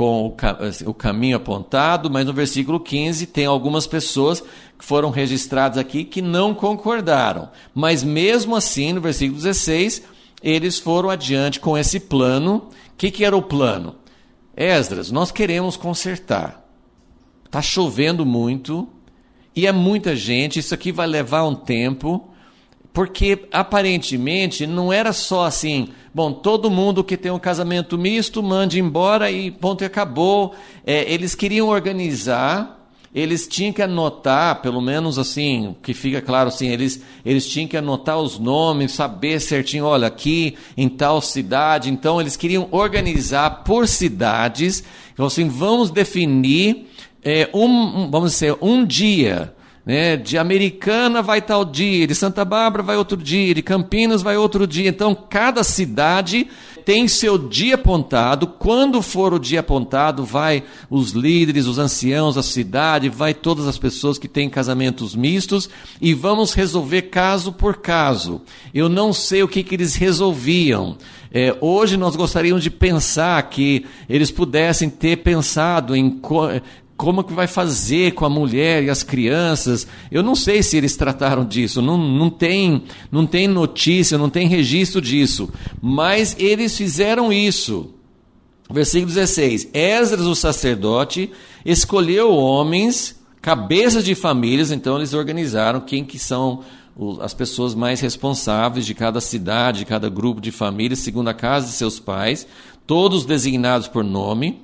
o caminho apontado, mas no versículo 15 tem algumas pessoas que foram registradas aqui que não concordaram, mas mesmo assim, no versículo 16, eles foram adiante com esse plano. O que era o plano? Esdras, nós queremos consertar. Está chovendo muito, e é muita gente, isso aqui vai levar um tempo, porque aparentemente não era só assim, bom, todo mundo que tem um casamento misto, mande embora e ponto, e acabou. Eles queriam organizar, eles tinham que anotar, pelo menos assim, que fica claro assim, eles tinham que anotar os nomes, saber certinho, olha, aqui em tal cidade. Então eles queriam organizar por cidades, então assim, vamos definir vamos dizer, um dia, né? De Americana vai tal dia, de Santa Bárbara vai outro dia, de Campinas vai outro dia. Então, cada cidade tem seu dia apontado. Quando for o dia apontado, vai os líderes, os anciãos da cidade, vai todas as pessoas que têm casamentos mistos, e vamos resolver caso por caso. Eu não sei o que eles resolviam. Hoje nós gostaríamos de pensar que eles pudessem ter pensado em como que vai fazer com a mulher e as crianças. Eu não sei se eles trataram disso, não tem notícia, não tem registro disso, mas eles fizeram isso. Versículo 16, Esdras, o sacerdote, escolheu homens, cabeças de famílias, então eles organizaram quem que são as pessoas mais responsáveis de cada cidade, de cada grupo de famílias, segundo a casa de seus pais, todos designados por nome.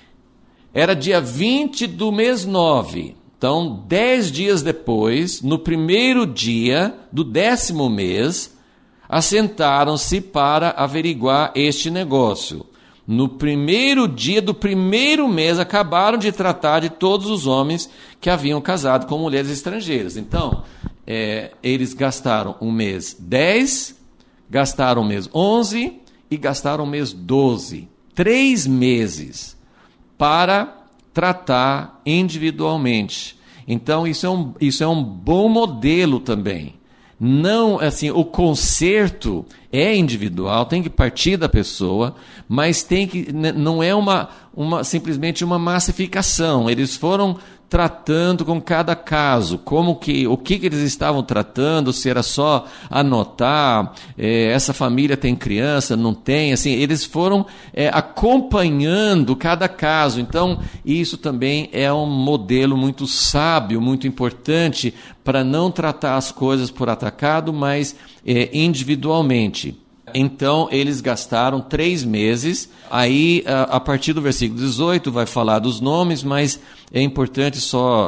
Era dia 20 do mês 9, então 10 dias depois, no primeiro dia do 10º mês, assentaram-se para averiguar este negócio. No primeiro dia do primeiro mês, acabaram de tratar de todos os homens que haviam casado com mulheres estrangeiras. Então, eles gastaram o mês 10, gastaram o mês 11 e gastaram o mês 12. 3 meses. Para tratar individualmente. Então, isso é um bom modelo também. Não, assim, o conserto é individual, tem que partir da pessoa, mas não é simplesmente uma massificação. Eles foram tratando com cada caso, o que eles estavam tratando, se era só anotar, essa família tem criança, não tem, assim, eles foram acompanhando cada caso. Então, isso também é um modelo muito sábio, muito importante, para não tratar as coisas por atacado, mas individualmente. Então, eles gastaram 3 meses. Aí, a partir do versículo 18, vai falar dos nomes, mas é importante só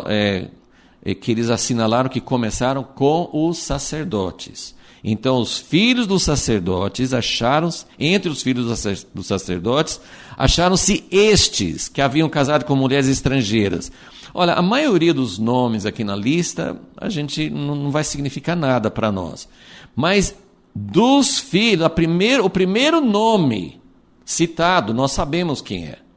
que eles assinalaram que começaram com os sacerdotes. Então, os filhos dos sacerdotes entre os filhos dos sacerdotes, acharam-se estes que haviam casado com mulheres estrangeiras. Olha, a maioria dos nomes aqui na lista, a gente não vai significar nada para nós. Mas dos filhos, o primeiro nome citado, nós sabemos quem é.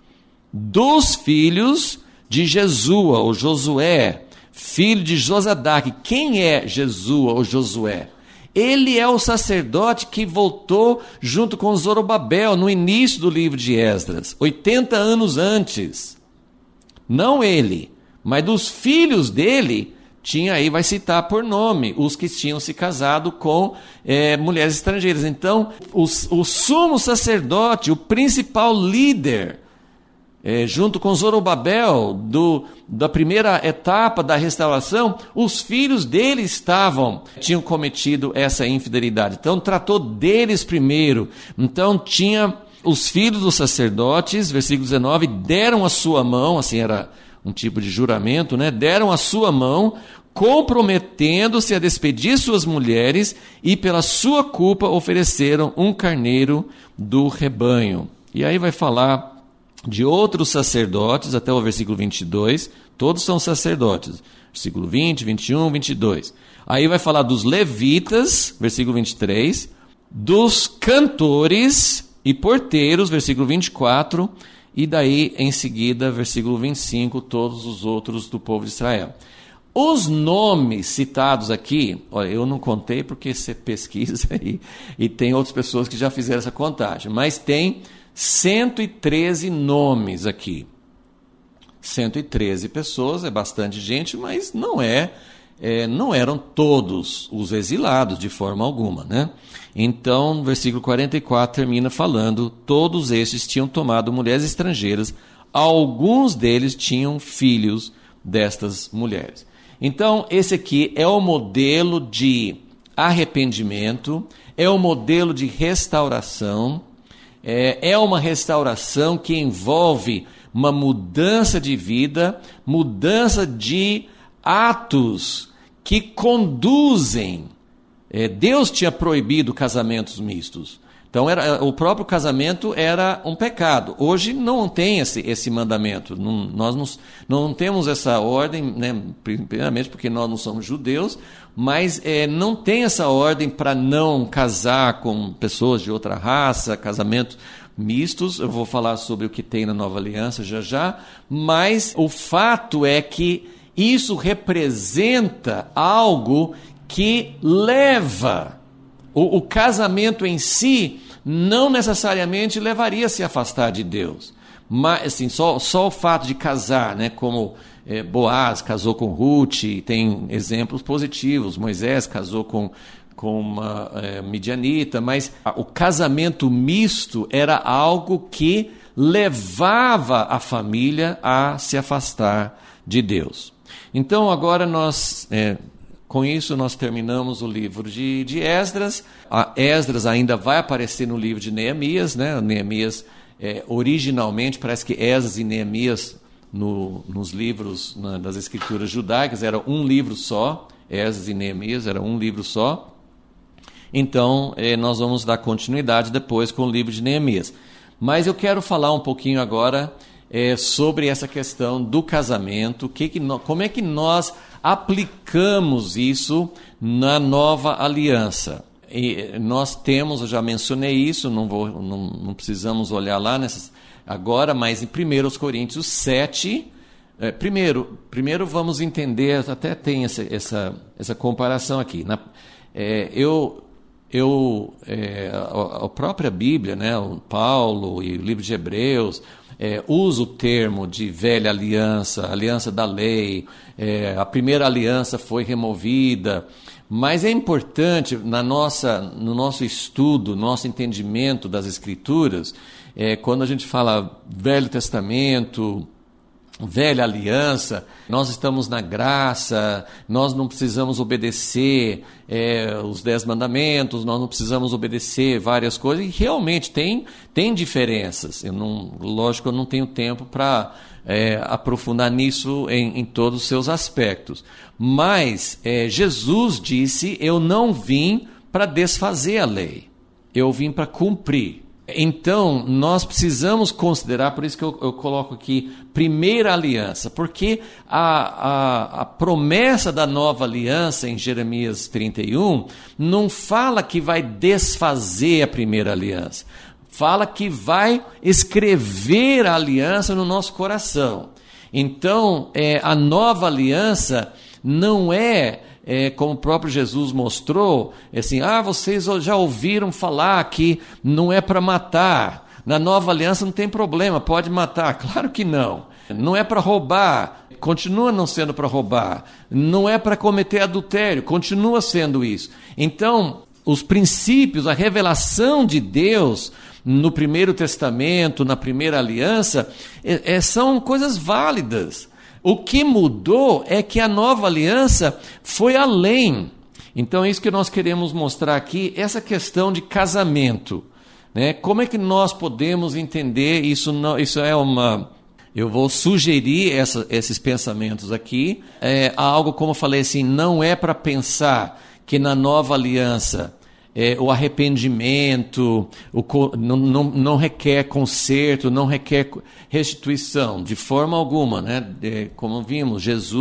Dos filhos de Jesua, ou Josué, filho de Josadaque. Quem é Jesua ou Josué? Ele é o sacerdote que voltou junto com Zorobabel no início do livro de Esdras, 80 anos antes. Não ele, mas dos filhos dele, tinha aí, vai citar por nome, os que tinham se casado com mulheres estrangeiras. Então, o sumo sacerdote, o principal líder, junto com Zorobabel, da primeira etapa da restauração, os filhos dele tinham cometido essa infidelidade. Então, tratou deles primeiro. Então, tinha os filhos dos sacerdotes, versículo 19, deram a sua mão, assim era um tipo de juramento, né? Deram a sua mão, comprometendo-se a despedir suas mulheres, e pela sua culpa ofereceram um carneiro do rebanho. E aí vai falar de outros sacerdotes, até o versículo 22, todos são sacerdotes, versículo 20, 21, 22. Aí vai falar dos levitas, versículo 23, dos cantores e porteiros, versículo 24, e daí em seguida, versículo 25, todos os outros do povo de Israel. Os nomes citados aqui, olha, eu não contei porque você pesquisa e tem outras pessoas que já fizeram essa contagem, mas tem 113 nomes aqui. 113 pessoas, é bastante gente, mas não eram todos os exilados de forma alguma, né? Então, no versículo 44 termina falando: todos estes tinham tomado mulheres estrangeiras, alguns deles tinham filhos destas mulheres. Então, esse aqui é o modelo de arrependimento, é o modelo de restauração. É uma restauração que envolve uma mudança de vida, mudança de atos que conduzem. Deus tinha proibido casamentos mistos. Então, o próprio casamento era um pecado. Hoje não tem esse mandamento. Nós não temos essa ordem, né, primeiramente porque nós não somos judeus, mas não tem essa ordem para não casar com pessoas de outra raça, casamentos mistos. Eu vou falar sobre o que tem na Nova Aliança já, mas o fato é que isso representa algo que leva o casamento em si. Não necessariamente levaria a se afastar de Deus, mas assim, só o fato de casar, né, como Boaz casou com Ruth, tem exemplos positivos. Moisés casou com uma midianita, mas o casamento misto era algo que levava a família a se afastar de Deus. Então agora com isso, nós terminamos o livro de Esdras. Esdras ainda vai aparecer no livro de Neemias, né? Neemias, originalmente, parece que Esdras e Neemias, nos livros das escrituras judaicas, era um livro só. Esdras e Neemias era um livro só. Então, nós vamos dar continuidade depois com o livro de Neemias. Mas eu quero falar um pouquinho agora sobre essa questão do casamento, como é que nós aplicamos isso na nova aliança. E nós temos, eu já mencionei isso, não precisamos olhar lá agora, mas em 1 Coríntios 7, primeiro vamos entender, até tem essa comparação aqui. A própria Bíblia, né, o Paulo e o livro de Hebreus, usa o termo de velha aliança, aliança da lei, a primeira aliança foi removida, mas é importante no nosso estudo, nosso entendimento das Escrituras, quando a gente fala Velho Testamento, velha aliança, nós estamos na graça, nós não precisamos obedecer os 10 mandamentos, nós não precisamos obedecer várias coisas, e realmente tem diferenças. Lógico, eu não tenho tempo para aprofundar nisso em todos os seus aspectos, mas Jesus disse: eu não vim para desfazer a lei, eu vim para cumprir. Então, nós precisamos considerar, por isso que eu coloco aqui, primeira aliança, porque a promessa da nova aliança em Jeremias 31 não fala que vai desfazer a primeira aliança, fala que vai escrever a aliança no nosso coração. Então, a nova aliança não como o próprio Jesus mostrou, assim, vocês já ouviram falar que não é para matar, na nova aliança não tem problema, pode matar. Claro que não. Não é para roubar, continua não sendo para roubar. Não é para cometer adultério, continua sendo isso. Então, os princípios, a revelação de Deus no Primeiro Testamento, na Primeira Aliança, são coisas válidas. O que mudou é que a Nova Aliança foi além. Então é isso que nós queremos mostrar aqui, essa questão de casamento, né? Como é que nós podemos entender isso? Isso é uma... Eu vou sugerir esses pensamentos aqui. Algo, como eu falei assim, não é para pensar que na Nova Aliança o arrependimento não requer conserto, não requer restituição, de forma alguma, né? Como vimos,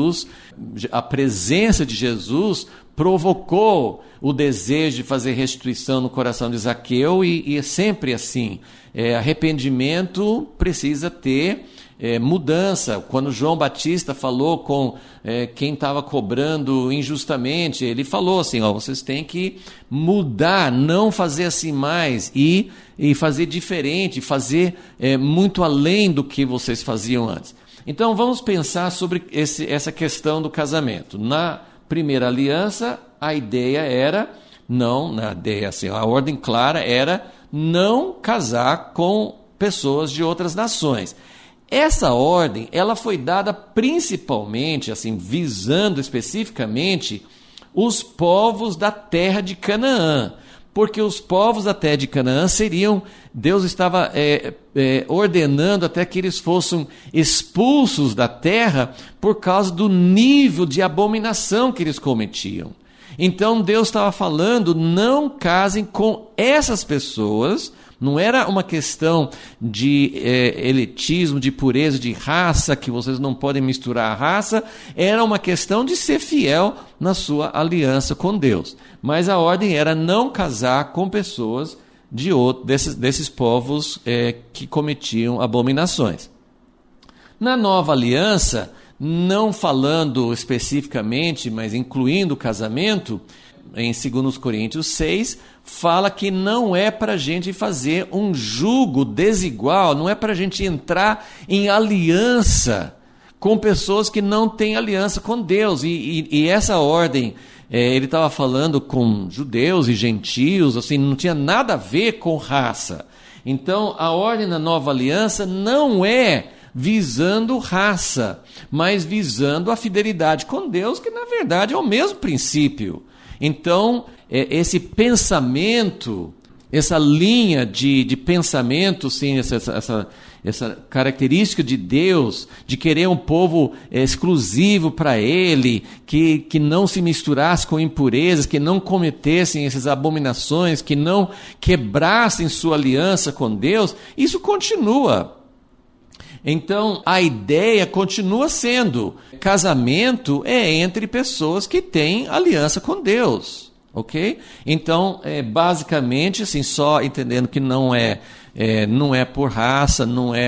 a presença de Jesus provocou o desejo de fazer restituição no coração de Zaqueu e é sempre assim. Arrependimento precisa ter mudança. Quando João Batista falou com quem estava cobrando injustamente, ele falou assim, vocês têm que mudar, não fazer assim mais e fazer diferente, fazer muito além do que vocês faziam antes. Então vamos pensar sobre essa questão do casamento. Na Primeira Aliança, a ideia era a ordem clara era não casar com pessoas de outras nações. Essa ordem, ela foi dada principalmente, assim, visando especificamente os povos da terra de Canaã, porque os povos da terra de Canaã Deus estava ordenando até que eles fossem expulsos da terra por causa do nível de abominação que eles cometiam. Então Deus estava falando, não casem com essas pessoas. Não era uma questão de elitismo, de pureza, de raça, que vocês não podem misturar a raça. Era uma questão de ser fiel na sua aliança com Deus. Mas a ordem era não casar com pessoas desses povos que cometiam abominações. Na Nova Aliança, não falando especificamente, mas incluindo o casamento, em 2 Coríntios 6, fala que não é para a gente fazer um jugo desigual, não é para a gente entrar em aliança com pessoas que não têm aliança com Deus. E essa ordem, ele estava falando com judeus e gentios, assim, não tinha nada a ver com raça. Então, a ordem da Nova Aliança não é visando raça, mas visando a fidelidade com Deus, que na verdade é o mesmo princípio. Então, esse pensamento, essa linha de pensamento, sim, essa característica de Deus, de querer um povo exclusivo para Ele, que não se misturasse com impurezas, que não cometessem essas abominações, que não quebrassem sua aliança com Deus, isso continua. Então, a ideia continua sendo, casamento é entre pessoas que têm aliança com Deus, ok? Então, basicamente, assim, só entendendo que não é por raça,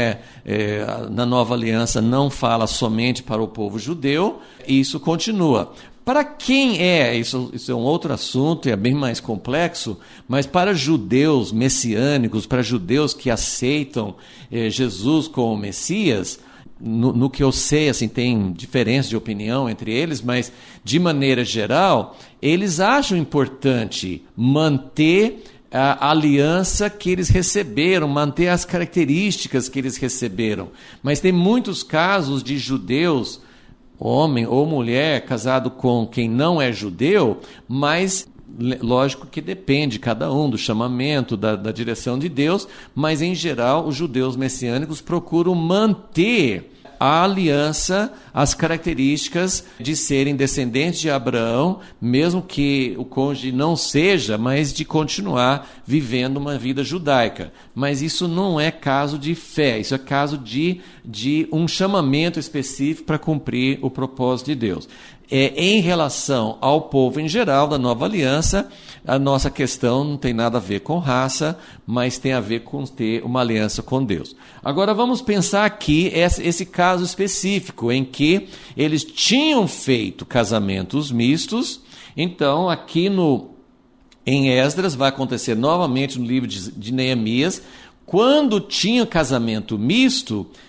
na Nova Aliança não fala somente para o povo judeu, isso continua. Para quem isso é um outro assunto, é bem mais complexo, mas para judeus messiânicos, para judeus que aceitam Jesus como Messias, no que eu sei, assim, tem diferença de opinião entre eles, mas de maneira geral, eles acham importante manter a aliança que eles receberam, manter as características que eles receberam. Mas tem muitos casos de judeus, homem ou mulher, casado com quem não é judeu, mas lógico que depende cada um do chamamento, da direção de Deus, mas em geral os judeus messiânicos procuram manter a aliança, as características de serem descendentes de Abraão, mesmo que o cônjuge não seja, mas de continuar vivendo uma vida judaica. Mas isso não é caso de fé, isso é caso de um chamamento específico para cumprir o propósito de Deus. Em relação ao povo em geral da Nova Aliança, a nossa questão não tem nada a ver com raça, mas tem a ver com ter uma aliança com Deus. Agora vamos pensar aqui esse caso específico em que eles tinham feito casamentos mistos. Então aqui em Esdras vai acontecer novamente no livro de Neemias, quando tinha casamento misto,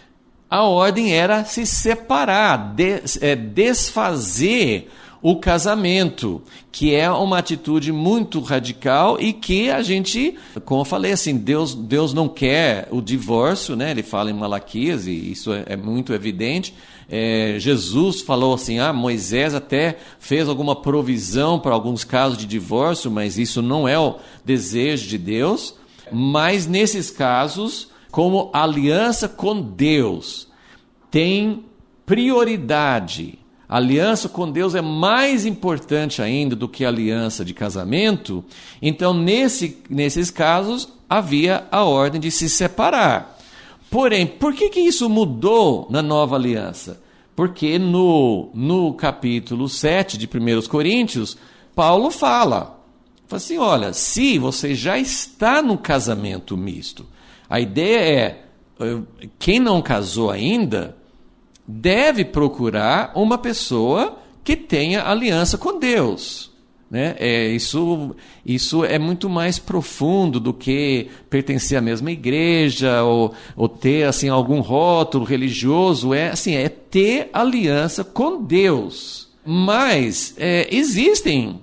A ordem era se separar, desfazer o casamento, que é uma atitude muito radical e que a gente, como eu falei, assim, Deus não quer o divórcio, né? Ele fala em Malaquias, e isso é muito evidente. Jesus falou assim, Moisés até fez alguma provisão para alguns casos de divórcio, mas isso não é o desejo de Deus. Mas nesses casos, como aliança com Deus tem prioridade, a aliança com Deus é mais importante ainda do que a aliança de casamento, então nesses casos havia a ordem de se separar. Porém, por que isso mudou na nova aliança? Porque no capítulo 7 de 1 Coríntios, Paulo fala assim, olha, se você já está no casamento misto, a ideia é, quem não casou ainda deve procurar uma pessoa que tenha aliança com Deus. Né? Isso é muito mais profundo do que pertencer à mesma igreja ou ter assim, algum rótulo religioso. É ter aliança com Deus. Mas existem,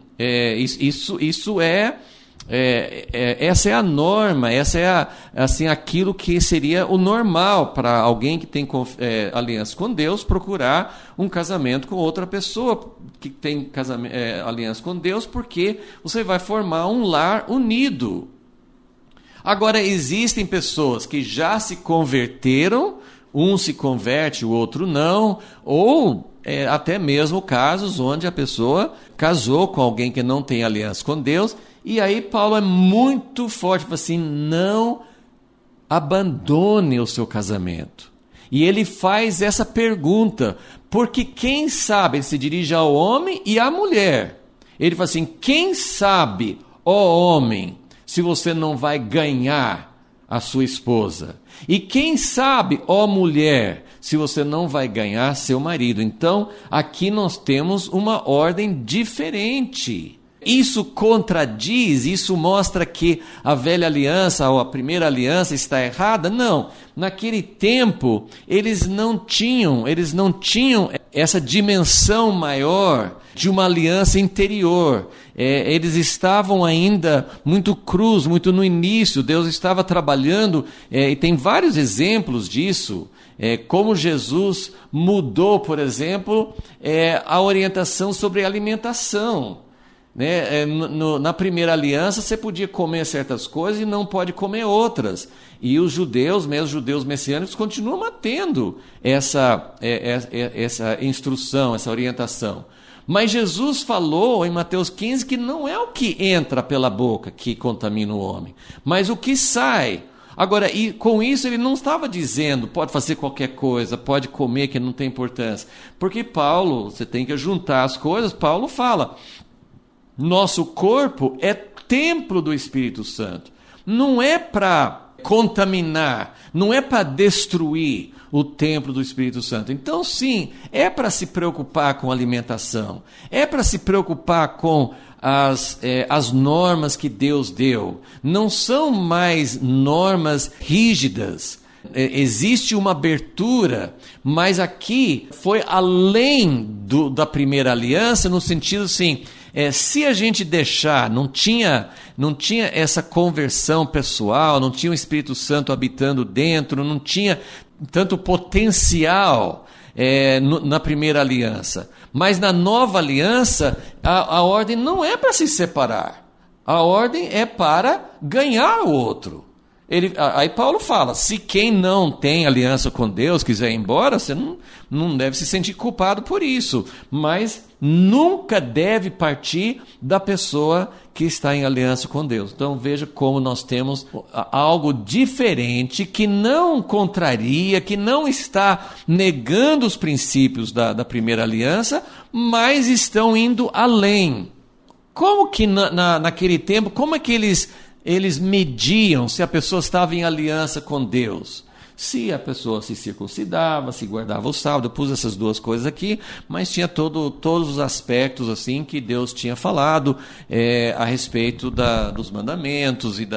essa é a norma, essa é aquilo que seria o normal para alguém que tem aliança com Deus, procurar um casamento com outra pessoa que tem aliança com Deus, porque você vai formar um lar unido. Agora, existem pessoas que já se converteram, um se converte, o outro não, ou até mesmo casos onde a pessoa casou com alguém que não tem aliança com Deus. E aí Paulo é muito forte, fala assim, não abandone o seu casamento. E ele faz essa pergunta, porque quem sabe, ele se dirige ao homem e à mulher. Ele fala assim, quem sabe, ó homem, se você não vai ganhar a sua esposa? E quem sabe, ó mulher, se você não vai ganhar seu marido? Então, aqui nós temos uma ordem diferente. Isso contradiz, isso mostra que a velha aliança ou a primeira aliança está errada? Não. Naquele tempo, eles não tinham essa dimensão maior de uma aliança interior. Eles estavam ainda muito crus, muito no início. Deus estava trabalhando, e tem vários exemplos disso. Como Jesus mudou, por exemplo, a orientação sobre alimentação. Né? Na primeira aliança você podia comer certas coisas e não pode comer outras. E os judeus, mesmo os judeus messiânicos, continuam mantendo essa instrução, essa orientação. Mas Jesus falou em Mateus 15 que não é o que entra pela boca que contamina o homem, mas o que sai. Agora, e com isso ele não estava dizendo, pode fazer qualquer coisa, pode comer que não tem importância. Porque Paulo, você tem que juntar as coisas, Paulo fala, nosso corpo é templo do Espírito Santo. Não é para contaminar, não é para destruir o templo do Espírito Santo. Então, sim, é para se preocupar com alimentação, é para se preocupar com as normas que Deus deu. Não são mais normas rígidas. Existe uma abertura, mas aqui foi além da primeira aliança, no sentido assim, se a gente deixar, não tinha essa conversão pessoal, não tinha o Espírito Santo habitando dentro, não tinha tanto potencial na primeira aliança. Mas na nova aliança, a ordem não é para se separar, a ordem é para ganhar o outro. Aí Paulo fala, se quem não tem aliança com Deus quiser ir embora, você não deve se sentir culpado por isso, mas nunca deve partir da pessoa que está em aliança com Deus. Então veja como nós temos algo diferente, que não contraria, que não está negando os princípios da primeira aliança, mas estão indo além. Como que naquele tempo, como é que eles mediam se a pessoa estava em aliança com Deus? Se a pessoa se circuncidava, se guardava o sábado, eu pus essas duas coisas aqui, mas tinha todos os aspectos assim que Deus tinha falado a respeito dos mandamentos e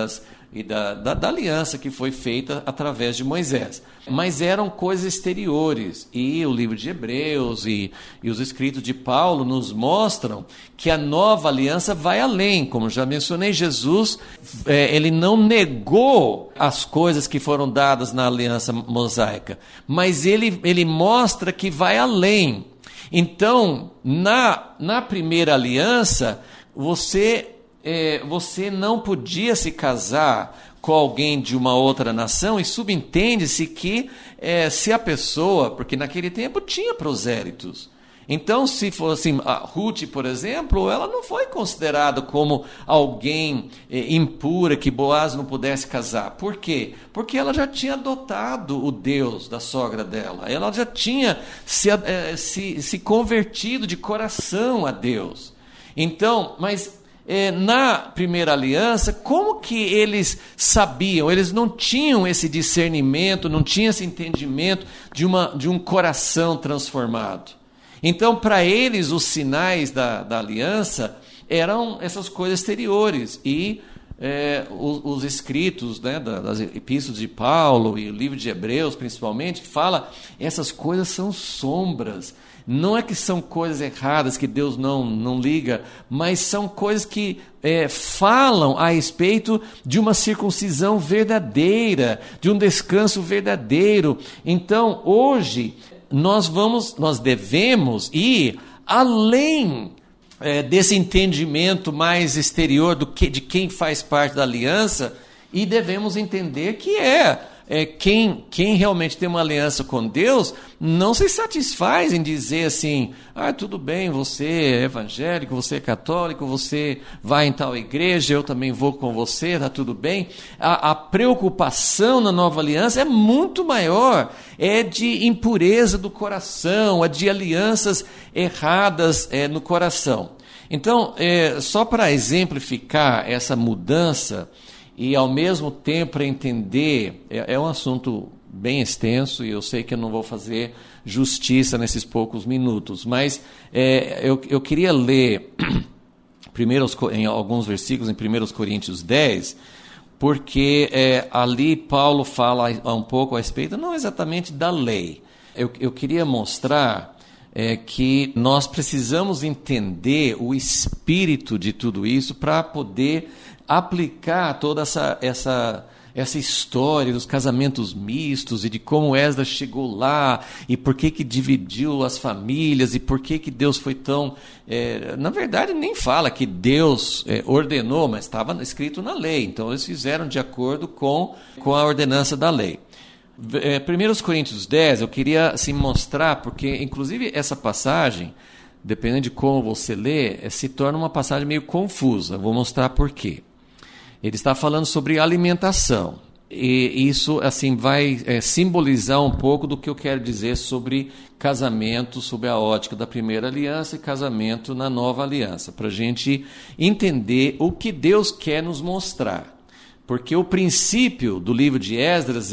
e da aliança que foi feita através de Moisés. Mas eram coisas exteriores, e o livro de Hebreus e os escritos de Paulo nos mostram que a nova aliança vai além. Como já mencionei, Jesus ele não negou as coisas que foram dadas na aliança mosaica, mas ele mostra que vai além. Então, na primeira aliança, você não podia se casar com alguém de uma outra nação, e subentende-se que se a pessoa, porque naquele tempo tinha prosélitos, então se fosse a Ruth, por exemplo, ela não foi considerada como alguém impura que Boaz não pudesse casar. Por quê? Porque ela já tinha adotado o Deus da sogra dela, ela já tinha se convertido de coração a Deus. Então, mas na primeira aliança, como que eles sabiam? Eles não tinham esse discernimento, não tinham esse entendimento de um coração transformado. Então, para eles, os sinais da aliança eram essas coisas exteriores. E os escritos, né, das epístolas de Paulo e o livro de Hebreus, principalmente, fala essas coisas são sombras. Não é que são coisas erradas que Deus não liga, mas são coisas que falam a respeito de uma circuncisão verdadeira, de um descanso verdadeiro. Então, hoje, nós devemos ir além desse entendimento mais exterior de quem faz parte da aliança, e devemos entender que quem realmente tem uma aliança com Deus não se satisfaz em dizer assim: tudo bem, você é evangélico, você é católico, você vai em tal igreja, eu também vou com você, está tudo bem. A preocupação na nova aliança é muito maior, é de impureza do coração, é de alianças erradas no coração. Então, só para exemplificar essa mudança, e ao mesmo tempo para entender, é um assunto bem extenso, e eu sei que eu não vou fazer justiça nesses poucos minutos, mas eu queria ler em alguns versículos em 1 Coríntios 10, porque ali Paulo fala um pouco a respeito, não exatamente da lei. Eu queria mostrar que nós precisamos entender o espírito de tudo isso para poder aplicar toda essa história dos casamentos mistos e de como Esdras chegou lá e por que dividiu as famílias e por que Deus foi tão... na verdade, nem fala que Deus ordenou, mas estava escrito na lei. Então, eles fizeram de acordo com a ordenança da lei. 1 Coríntios 10, eu queria assim, mostrar, porque, inclusive, essa passagem, dependendo de como você lê, se torna uma passagem meio confusa. Vou mostrar por quê. Ele está falando sobre alimentação, e isso assim vai simbolizar um pouco do que eu quero dizer sobre casamento, sobre a ótica da primeira aliança e casamento na nova aliança, para a gente entender o que Deus quer nos mostrar. Porque o princípio do livro de Esdras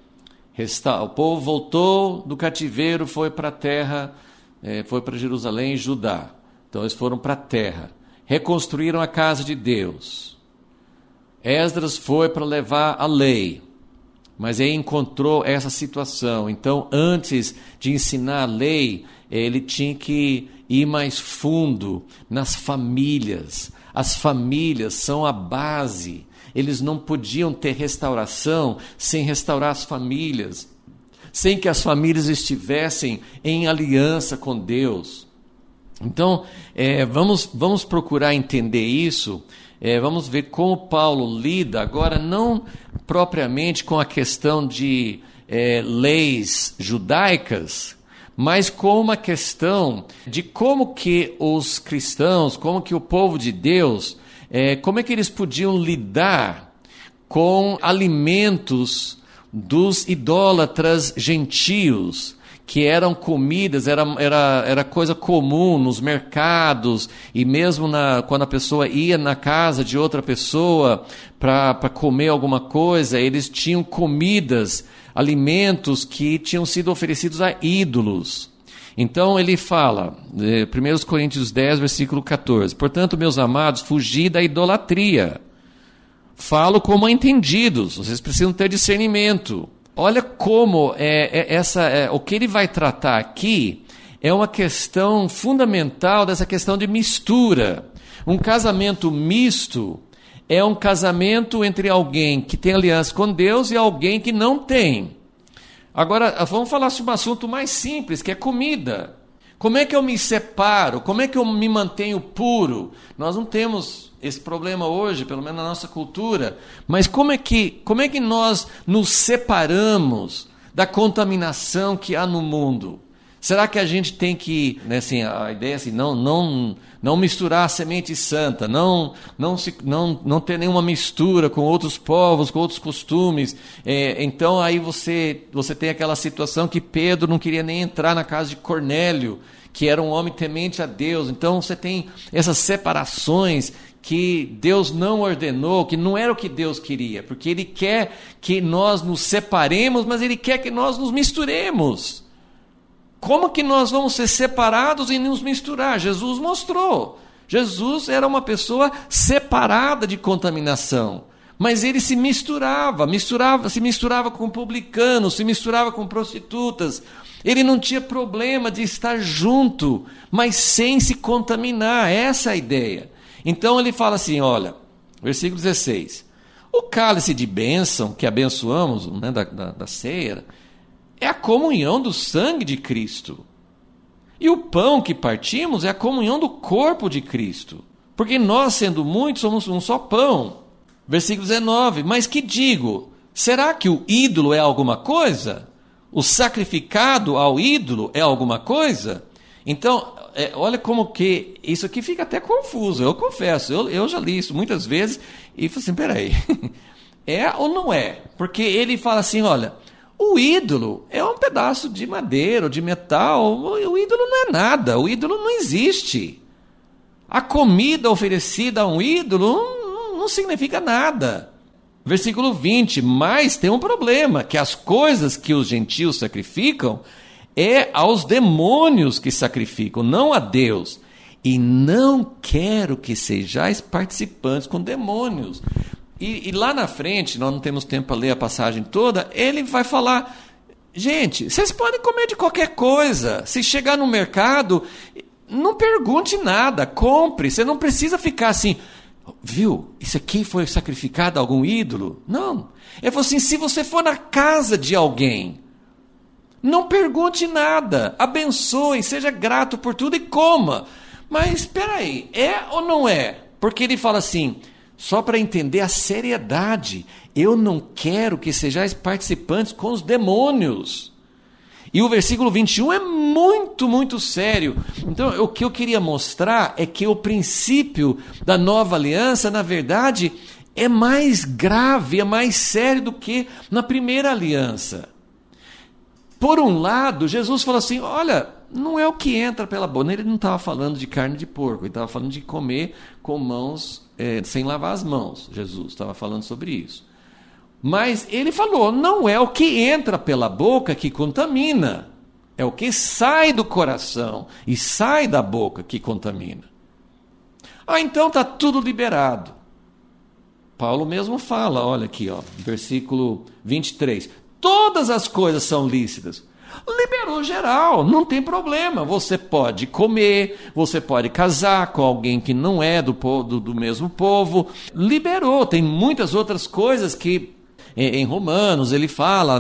o povo voltou do cativeiro, foi para a terra, foi para Jerusalém e Judá. Então eles foram para a terra, reconstruíram a casa de Deus. Esdras foi para levar a lei, mas aí encontrou essa situação. Então, antes de ensinar a lei, ele tinha que ir mais fundo nas famílias. As famílias são a base. Eles não podiam ter restauração sem restaurar as famílias, sem que as famílias estivessem em aliança com Deus. Então, vamos procurar entender isso. Vamos ver como Paulo lida agora, não propriamente com a questão de leis judaicas, mas com uma questão de como que os cristãos, como que o povo de Deus, como é que eles podiam lidar com alimentos dos idólatras gentios, que eram comidas, era coisa comum nos mercados, e mesmo quando a pessoa ia na casa de outra pessoa para comer alguma coisa, eles tinham comidas, alimentos que tinham sido oferecidos a ídolos. Então ele fala, 1 Coríntios 10, versículo 14, portanto, meus amados, fugi da idolatria. Falo como entendidos, vocês precisam ter discernimento. Olha como o que ele vai tratar aqui é uma questão fundamental dessa questão de mistura. Um casamento misto é um casamento entre alguém que tem aliança com Deus e alguém que não tem. Agora, vamos falar sobre um assunto mais simples, que é comida. Como é que eu me separo? Como é que eu me mantenho puro? Nós não temos esse problema hoje, pelo menos na nossa cultura. Mas como é que nós nos separamos da contaminação que há no mundo? Será que a gente tem que, né, assim, a ideia é assim, não misturar a semente santa, não ter nenhuma mistura com outros povos, com outros costumes. Então aí você tem aquela situação que Pedro não queria nem entrar na casa de Cornélio, que era um homem temente a Deus. Então você tem essas separações que Deus não ordenou, que não era o que Deus queria, porque Ele quer que nós nos separemos, mas Ele quer que nós nos misturemos. Como que nós vamos ser separados e nos misturar? Jesus mostrou. Jesus era uma pessoa separada de contaminação, mas ele se misturava com publicanos, se misturava com prostitutas. Ele não tinha problema de estar junto, mas sem se contaminar. Essa é a ideia. Então ele fala assim, olha, versículo 16. O cálice de bênção que abençoamos, né, da ceia, é a comunhão do sangue de Cristo. E o pão que partimos é a comunhão do corpo de Cristo. Porque nós, sendo muitos, somos um só pão. Versículo 19. Mas que digo? Será que o ídolo é alguma coisa? O sacrificado ao ídolo é alguma coisa? Então, olha como que isso aqui fica até confuso. Eu confesso, eu já li isso muitas vezes e falei assim, peraí, é ou não é? Porque ele fala assim, olha, o ídolo é um pedaço de madeira ou de metal. O ídolo não é nada, o ídolo não existe. A comida oferecida a um ídolo não significa nada. Versículo 20, mas tem um problema, que as coisas que os gentios sacrificam é aos demônios que sacrificam, não a Deus. E não quero que sejais participantes com demônios. E lá na frente, nós não temos tempo para ler a passagem toda, ele vai falar, gente, vocês podem comer de qualquer coisa. Se chegar no mercado, não pergunte nada, compre. Você não precisa ficar assim, viu, isso aqui foi sacrificado a algum ídolo? Não. Ele falou assim, se você for na casa de alguém, não pergunte nada, abençoe, seja grato por tudo e coma. Mas espera aí, é ou não é? Porque ele fala assim, só para entender a seriedade, eu não quero que sejais participantes com os demônios. E o versículo 21 é muito, muito sério. Então, o que eu queria mostrar é que o princípio da nova aliança, na verdade, é mais grave, é mais sério do que na primeira aliança. Por um lado, Jesus falou assim, olha, não é o que entra pela boca. Ele não estava falando de carne de porco, ele estava falando de comer com mãos, sem lavar as mãos. Jesus estava falando sobre isso. Mas ele falou, não é o que entra pela boca que contamina, é o que sai do coração e sai da boca que contamina. Então está tudo liberado. Paulo mesmo fala, olha aqui, versículo 23, todas as coisas são lícitas. Liberou geral, não tem problema. Você pode comer, você pode casar com alguém que não é do mesmo povo. Liberou, tem muitas outras coisas que em Romanos ele fala,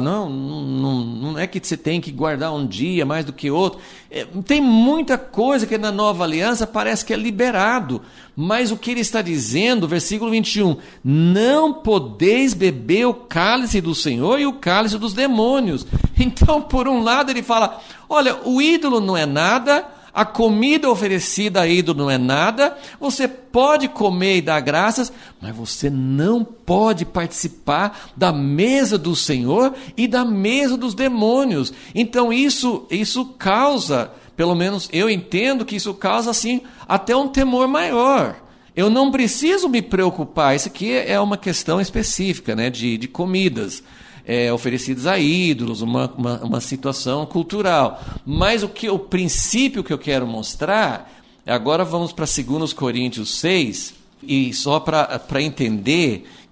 não é que você tem que guardar um dia mais do que outro. Tem muita coisa que na nova aliança parece que é liberado. Mas o que ele está dizendo, versículo 21, não podeis beber o cálice do Senhor e o cálice dos demônios. Então, por um lado ele fala, olha, o ídolo não é nada, a comida oferecida a ídolo não é nada, você pode comer e dar graças, mas você não pode participar da mesa do Senhor e da mesa dos demônios. Então isso causa, pelo menos eu entendo que isso causa assim, até um temor maior. Eu não preciso me preocupar, isso aqui é uma questão específica, né, de comidas. Oferecidos a ídolos, uma situação cultural. Mas o princípio que eu quero mostrar, agora vamos para 2 Coríntios 6, e só para entender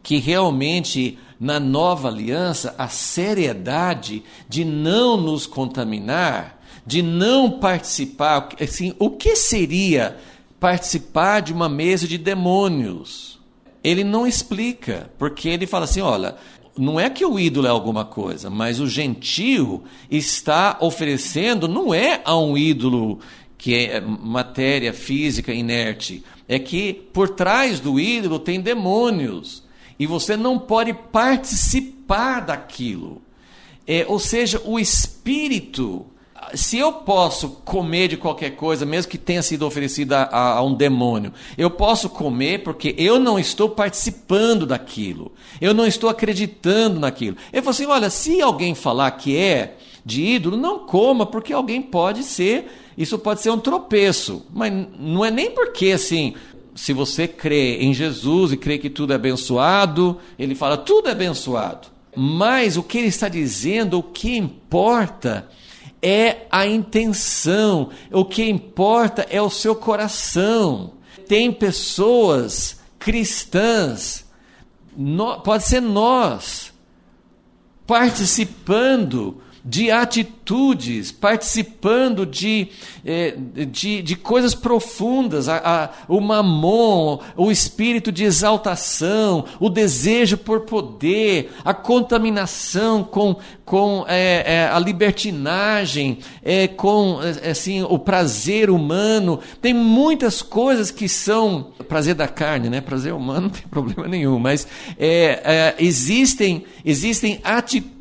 que realmente na nova aliança a seriedade de não nos contaminar, de não participar, assim, o que seria participar de uma mesa de demônios? Ele não explica, porque ele fala assim, olha, não é que o ídolo é alguma coisa, mas o gentio está oferecendo, não é a um ídolo que é matéria física inerte, é que por trás do ídolo tem demônios, e você não pode participar daquilo. Ou seja, o espírito, se eu posso comer de qualquer coisa, mesmo que tenha sido oferecida a um demônio, eu posso comer porque eu não estou participando daquilo, eu não estou acreditando naquilo. Ele falou assim, olha, se alguém falar que é de ídolo, não coma, porque alguém pode ser, isso pode ser um tropeço, mas não é nem porque assim, se você crê em Jesus e crê que tudo é abençoado, ele fala, tudo é abençoado, mas o que ele está dizendo, o que importa é a intenção, o que importa é o seu coração. Tem pessoas cristãs, pode ser nós, participando de atitudes, participando de coisas profundas, o mamon, o espírito de exaltação, o desejo por poder, a contaminação com a libertinagem, com assim, o prazer humano. Tem muitas coisas que são prazer da carne, né? Prazer humano não tem problema nenhum, mas existem atitudes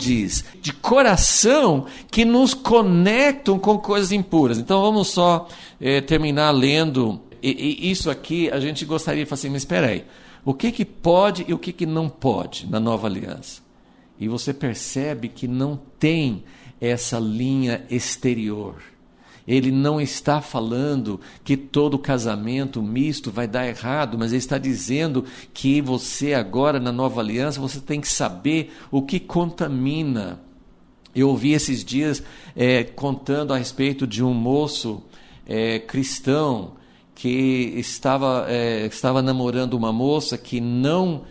de coração que nos conectam com coisas impuras. Então vamos só terminar lendo isso aqui. A gente gostaria de falar assim, mas espera aí, o que pode e o que não pode na nova aliança? E você percebe que não tem essa linha exterior. Ele não está falando que todo casamento misto vai dar errado, mas ele está dizendo que você agora, na nova aliança, você tem que saber o que contamina. Eu ouvi esses dias contando a respeito de um moço cristão que estava namorando uma moça que não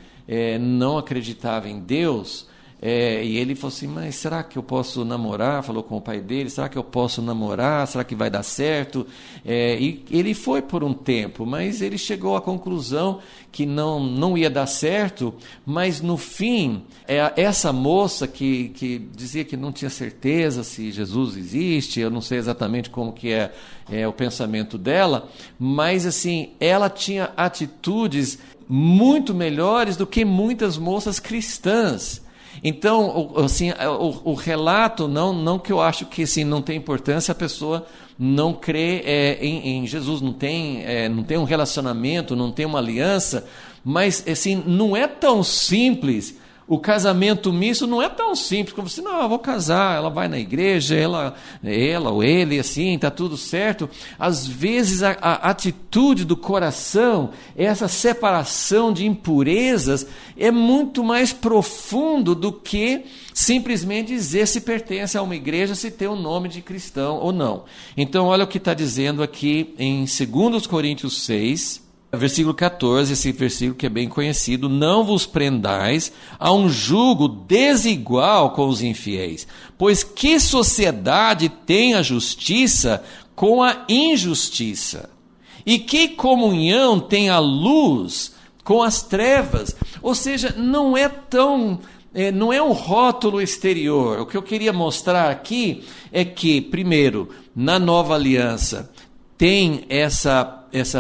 acreditava em Deus. E ele falou assim, mas será que eu posso namorar? Falou com o pai dele, será que eu posso namorar? Será que vai dar certo? E ele foi por um tempo, mas ele chegou à conclusão que não ia dar certo, mas no fim, essa moça que dizia que não tinha certeza se Jesus existe, eu não sei exatamente como que é o pensamento dela, mas assim, ela tinha atitudes muito melhores do que muitas moças cristãs. Então, assim, o relato, não que eu acho que assim, não tem importância a pessoa não crê em Jesus, não tem um relacionamento, não tem uma aliança, mas assim, não é tão simples. O casamento misto não é tão simples como assim, não, eu vou casar, ela vai na igreja, ela ou ele, assim, está tudo certo. Às vezes a atitude do coração, essa separação de impurezas, é muito mais profundo do que simplesmente dizer se pertence a uma igreja, se tem o nome de cristão ou não. Então, olha o que está dizendo aqui em 2 Coríntios 6, versículo 14, esse versículo que é bem conhecido, não vos prendais a um jugo desigual com os infiéis, pois que sociedade tem a justiça com a injustiça? E que comunhão tem a luz com as trevas? Ou seja, não é um rótulo exterior. O que eu queria mostrar aqui é que, primeiro, na nova aliança, tem essa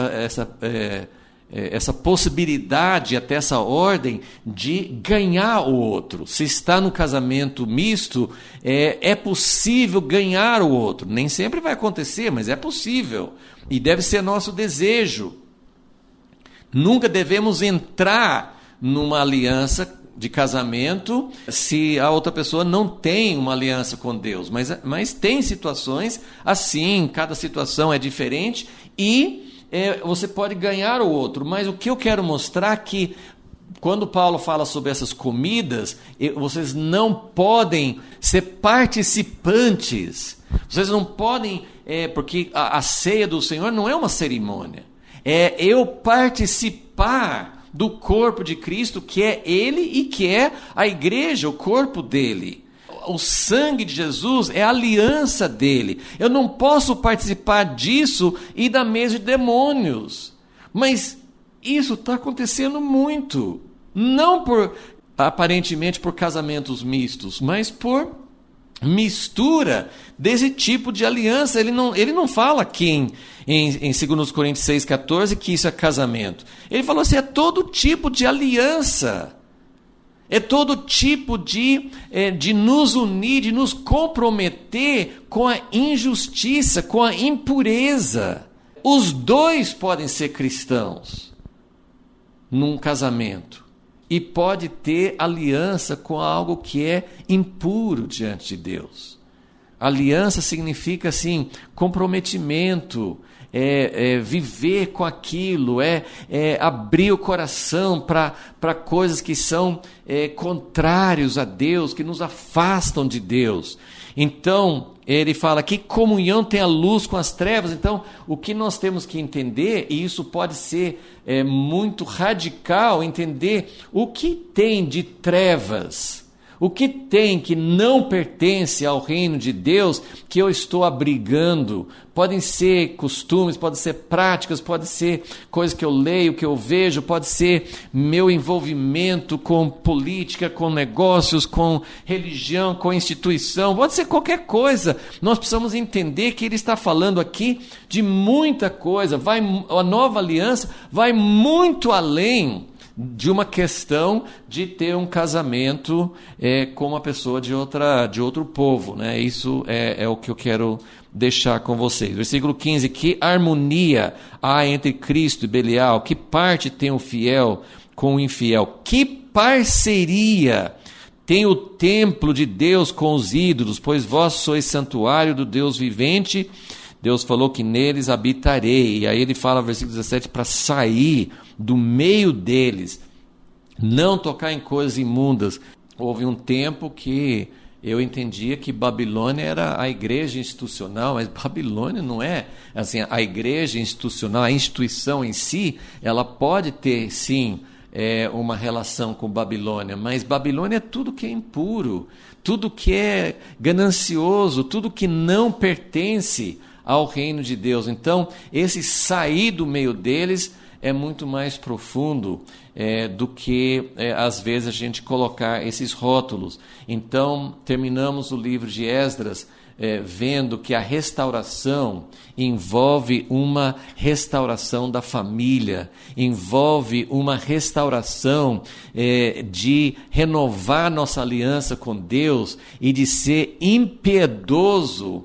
possibilidade, até essa ordem de ganhar o outro. Se está no casamento misto, é possível ganhar o outro. Nem sempre vai acontecer, mas é possível. E deve ser nosso desejo. Nunca devemos entrar numa aliança de casamento se a outra pessoa não tem uma aliança com Deus. Mas tem situações assim, cada situação é diferente e você pode ganhar o outro. Mas o que eu quero mostrar é que quando Paulo fala sobre essas comidas, vocês não podem ser participantes. Vocês não podem, porque a ceia do Senhor não é uma cerimônia. É eu participar do corpo de Cristo, que é Ele e que é a igreja, o corpo dele. O sangue de Jesus é a aliança dele. Eu não posso participar disso e da mesa de demônios. Mas isso está acontecendo muito. Não aparentemente por casamentos mistos, mas por mistura desse tipo de aliança. Ele não fala aqui em 2 Coríntios 6,14 que isso é casamento. Ele falou assim, é todo tipo de aliança. É todo tipo de nos unir, de nos comprometer com a injustiça, com a impureza. Os dois podem ser cristãos num casamento e pode ter aliança com algo que é impuro diante de Deus. Aliança significa assim, comprometimento, viver com aquilo, abrir o coração para coisas que são contrários a Deus, que nos afastam de Deus. Então, ele fala que comunhão tem a luz com as trevas. Então, o que nós temos que entender, e isso pode ser muito radical, entender o que tem de trevas, o que tem que não pertence ao reino de Deus que eu estou abrigando. Podem ser costumes, podem ser práticas, pode ser coisas que eu leio, que eu vejo, pode ser meu envolvimento com política, com negócios, com religião, com instituição, pode ser qualquer coisa. Nós precisamos entender que ele está falando aqui de muita coisa. A nova aliança vai muito além de uma questão de ter um casamento com uma pessoa de outro povo, né? Isso é o que eu quero deixar com vocês. Versículo 15, que harmonia há entre Cristo e Belial? Que parte tem o fiel com o infiel? Que parceria tem o templo de Deus com os ídolos? Pois vós sois santuário do Deus vivente. Deus falou que neles habitarei. E aí ele fala, versículo 17, para sair do meio deles, não tocar em coisas imundas. Houve um tempo que eu entendia que Babilônia era a igreja institucional, mas Babilônia não é assim, a igreja institucional, a instituição em si, ela pode ter sim uma relação com Babilônia, mas Babilônia é tudo que é impuro, tudo que é ganancioso, tudo que não pertence ao reino de Deus. Então, esse sair do meio deles é muito mais profundo do que, às vezes, a gente colocar esses rótulos. Então, terminamos o livro de Esdras vendo que a restauração envolve uma restauração da família, envolve uma restauração de renovar nossa aliança com Deus e de ser impiedoso,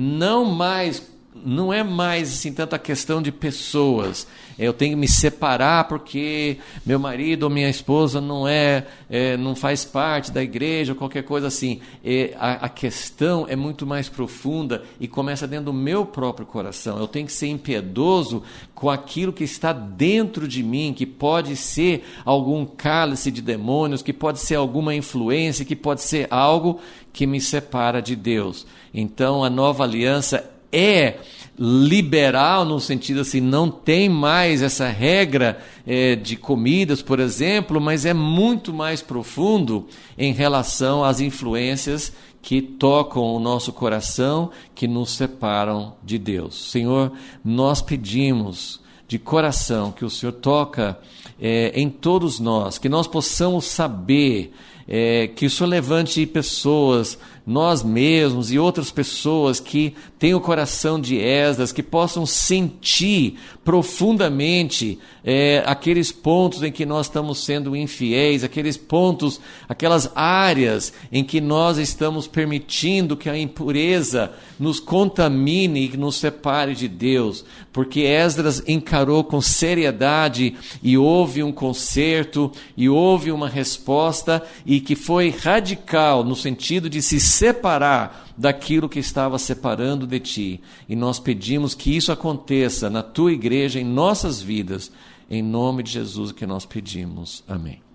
não é mais assim, tanta questão de pessoas. Eu tenho que me separar porque meu marido ou minha esposa não faz parte da igreja ou qualquer coisa assim. A questão é muito mais profunda e começa dentro do meu próprio coração. Eu tenho que ser impiedoso com aquilo que está dentro de mim, que pode ser algum cálice de demônios, que pode ser alguma influência, que pode ser algo que me separa de Deus. Então, a nova aliança é liberal no sentido assim, não tem mais essa regra de comidas, por exemplo, mas é muito mais profundo em relação às influências que tocam o nosso coração, que nos separam de Deus. Senhor, nós pedimos de coração que o Senhor toca em todos nós, que nós possamos saber, que o Senhor levante pessoas, nós mesmos e outras pessoas que têm o coração de Esdras, que possam sentir profundamente aqueles pontos em que nós estamos sendo infiéis, aqueles pontos, aquelas áreas em que nós estamos permitindo que a impureza nos contamine e nos separe de Deus, porque Esdras encarou com seriedade e houve um conserto e houve uma resposta e que foi radical no sentido de se separar daquilo que estava separando de ti. E nós pedimos que isso aconteça na tua igreja, em nossas vidas, em nome de Jesus que nós pedimos. Amém.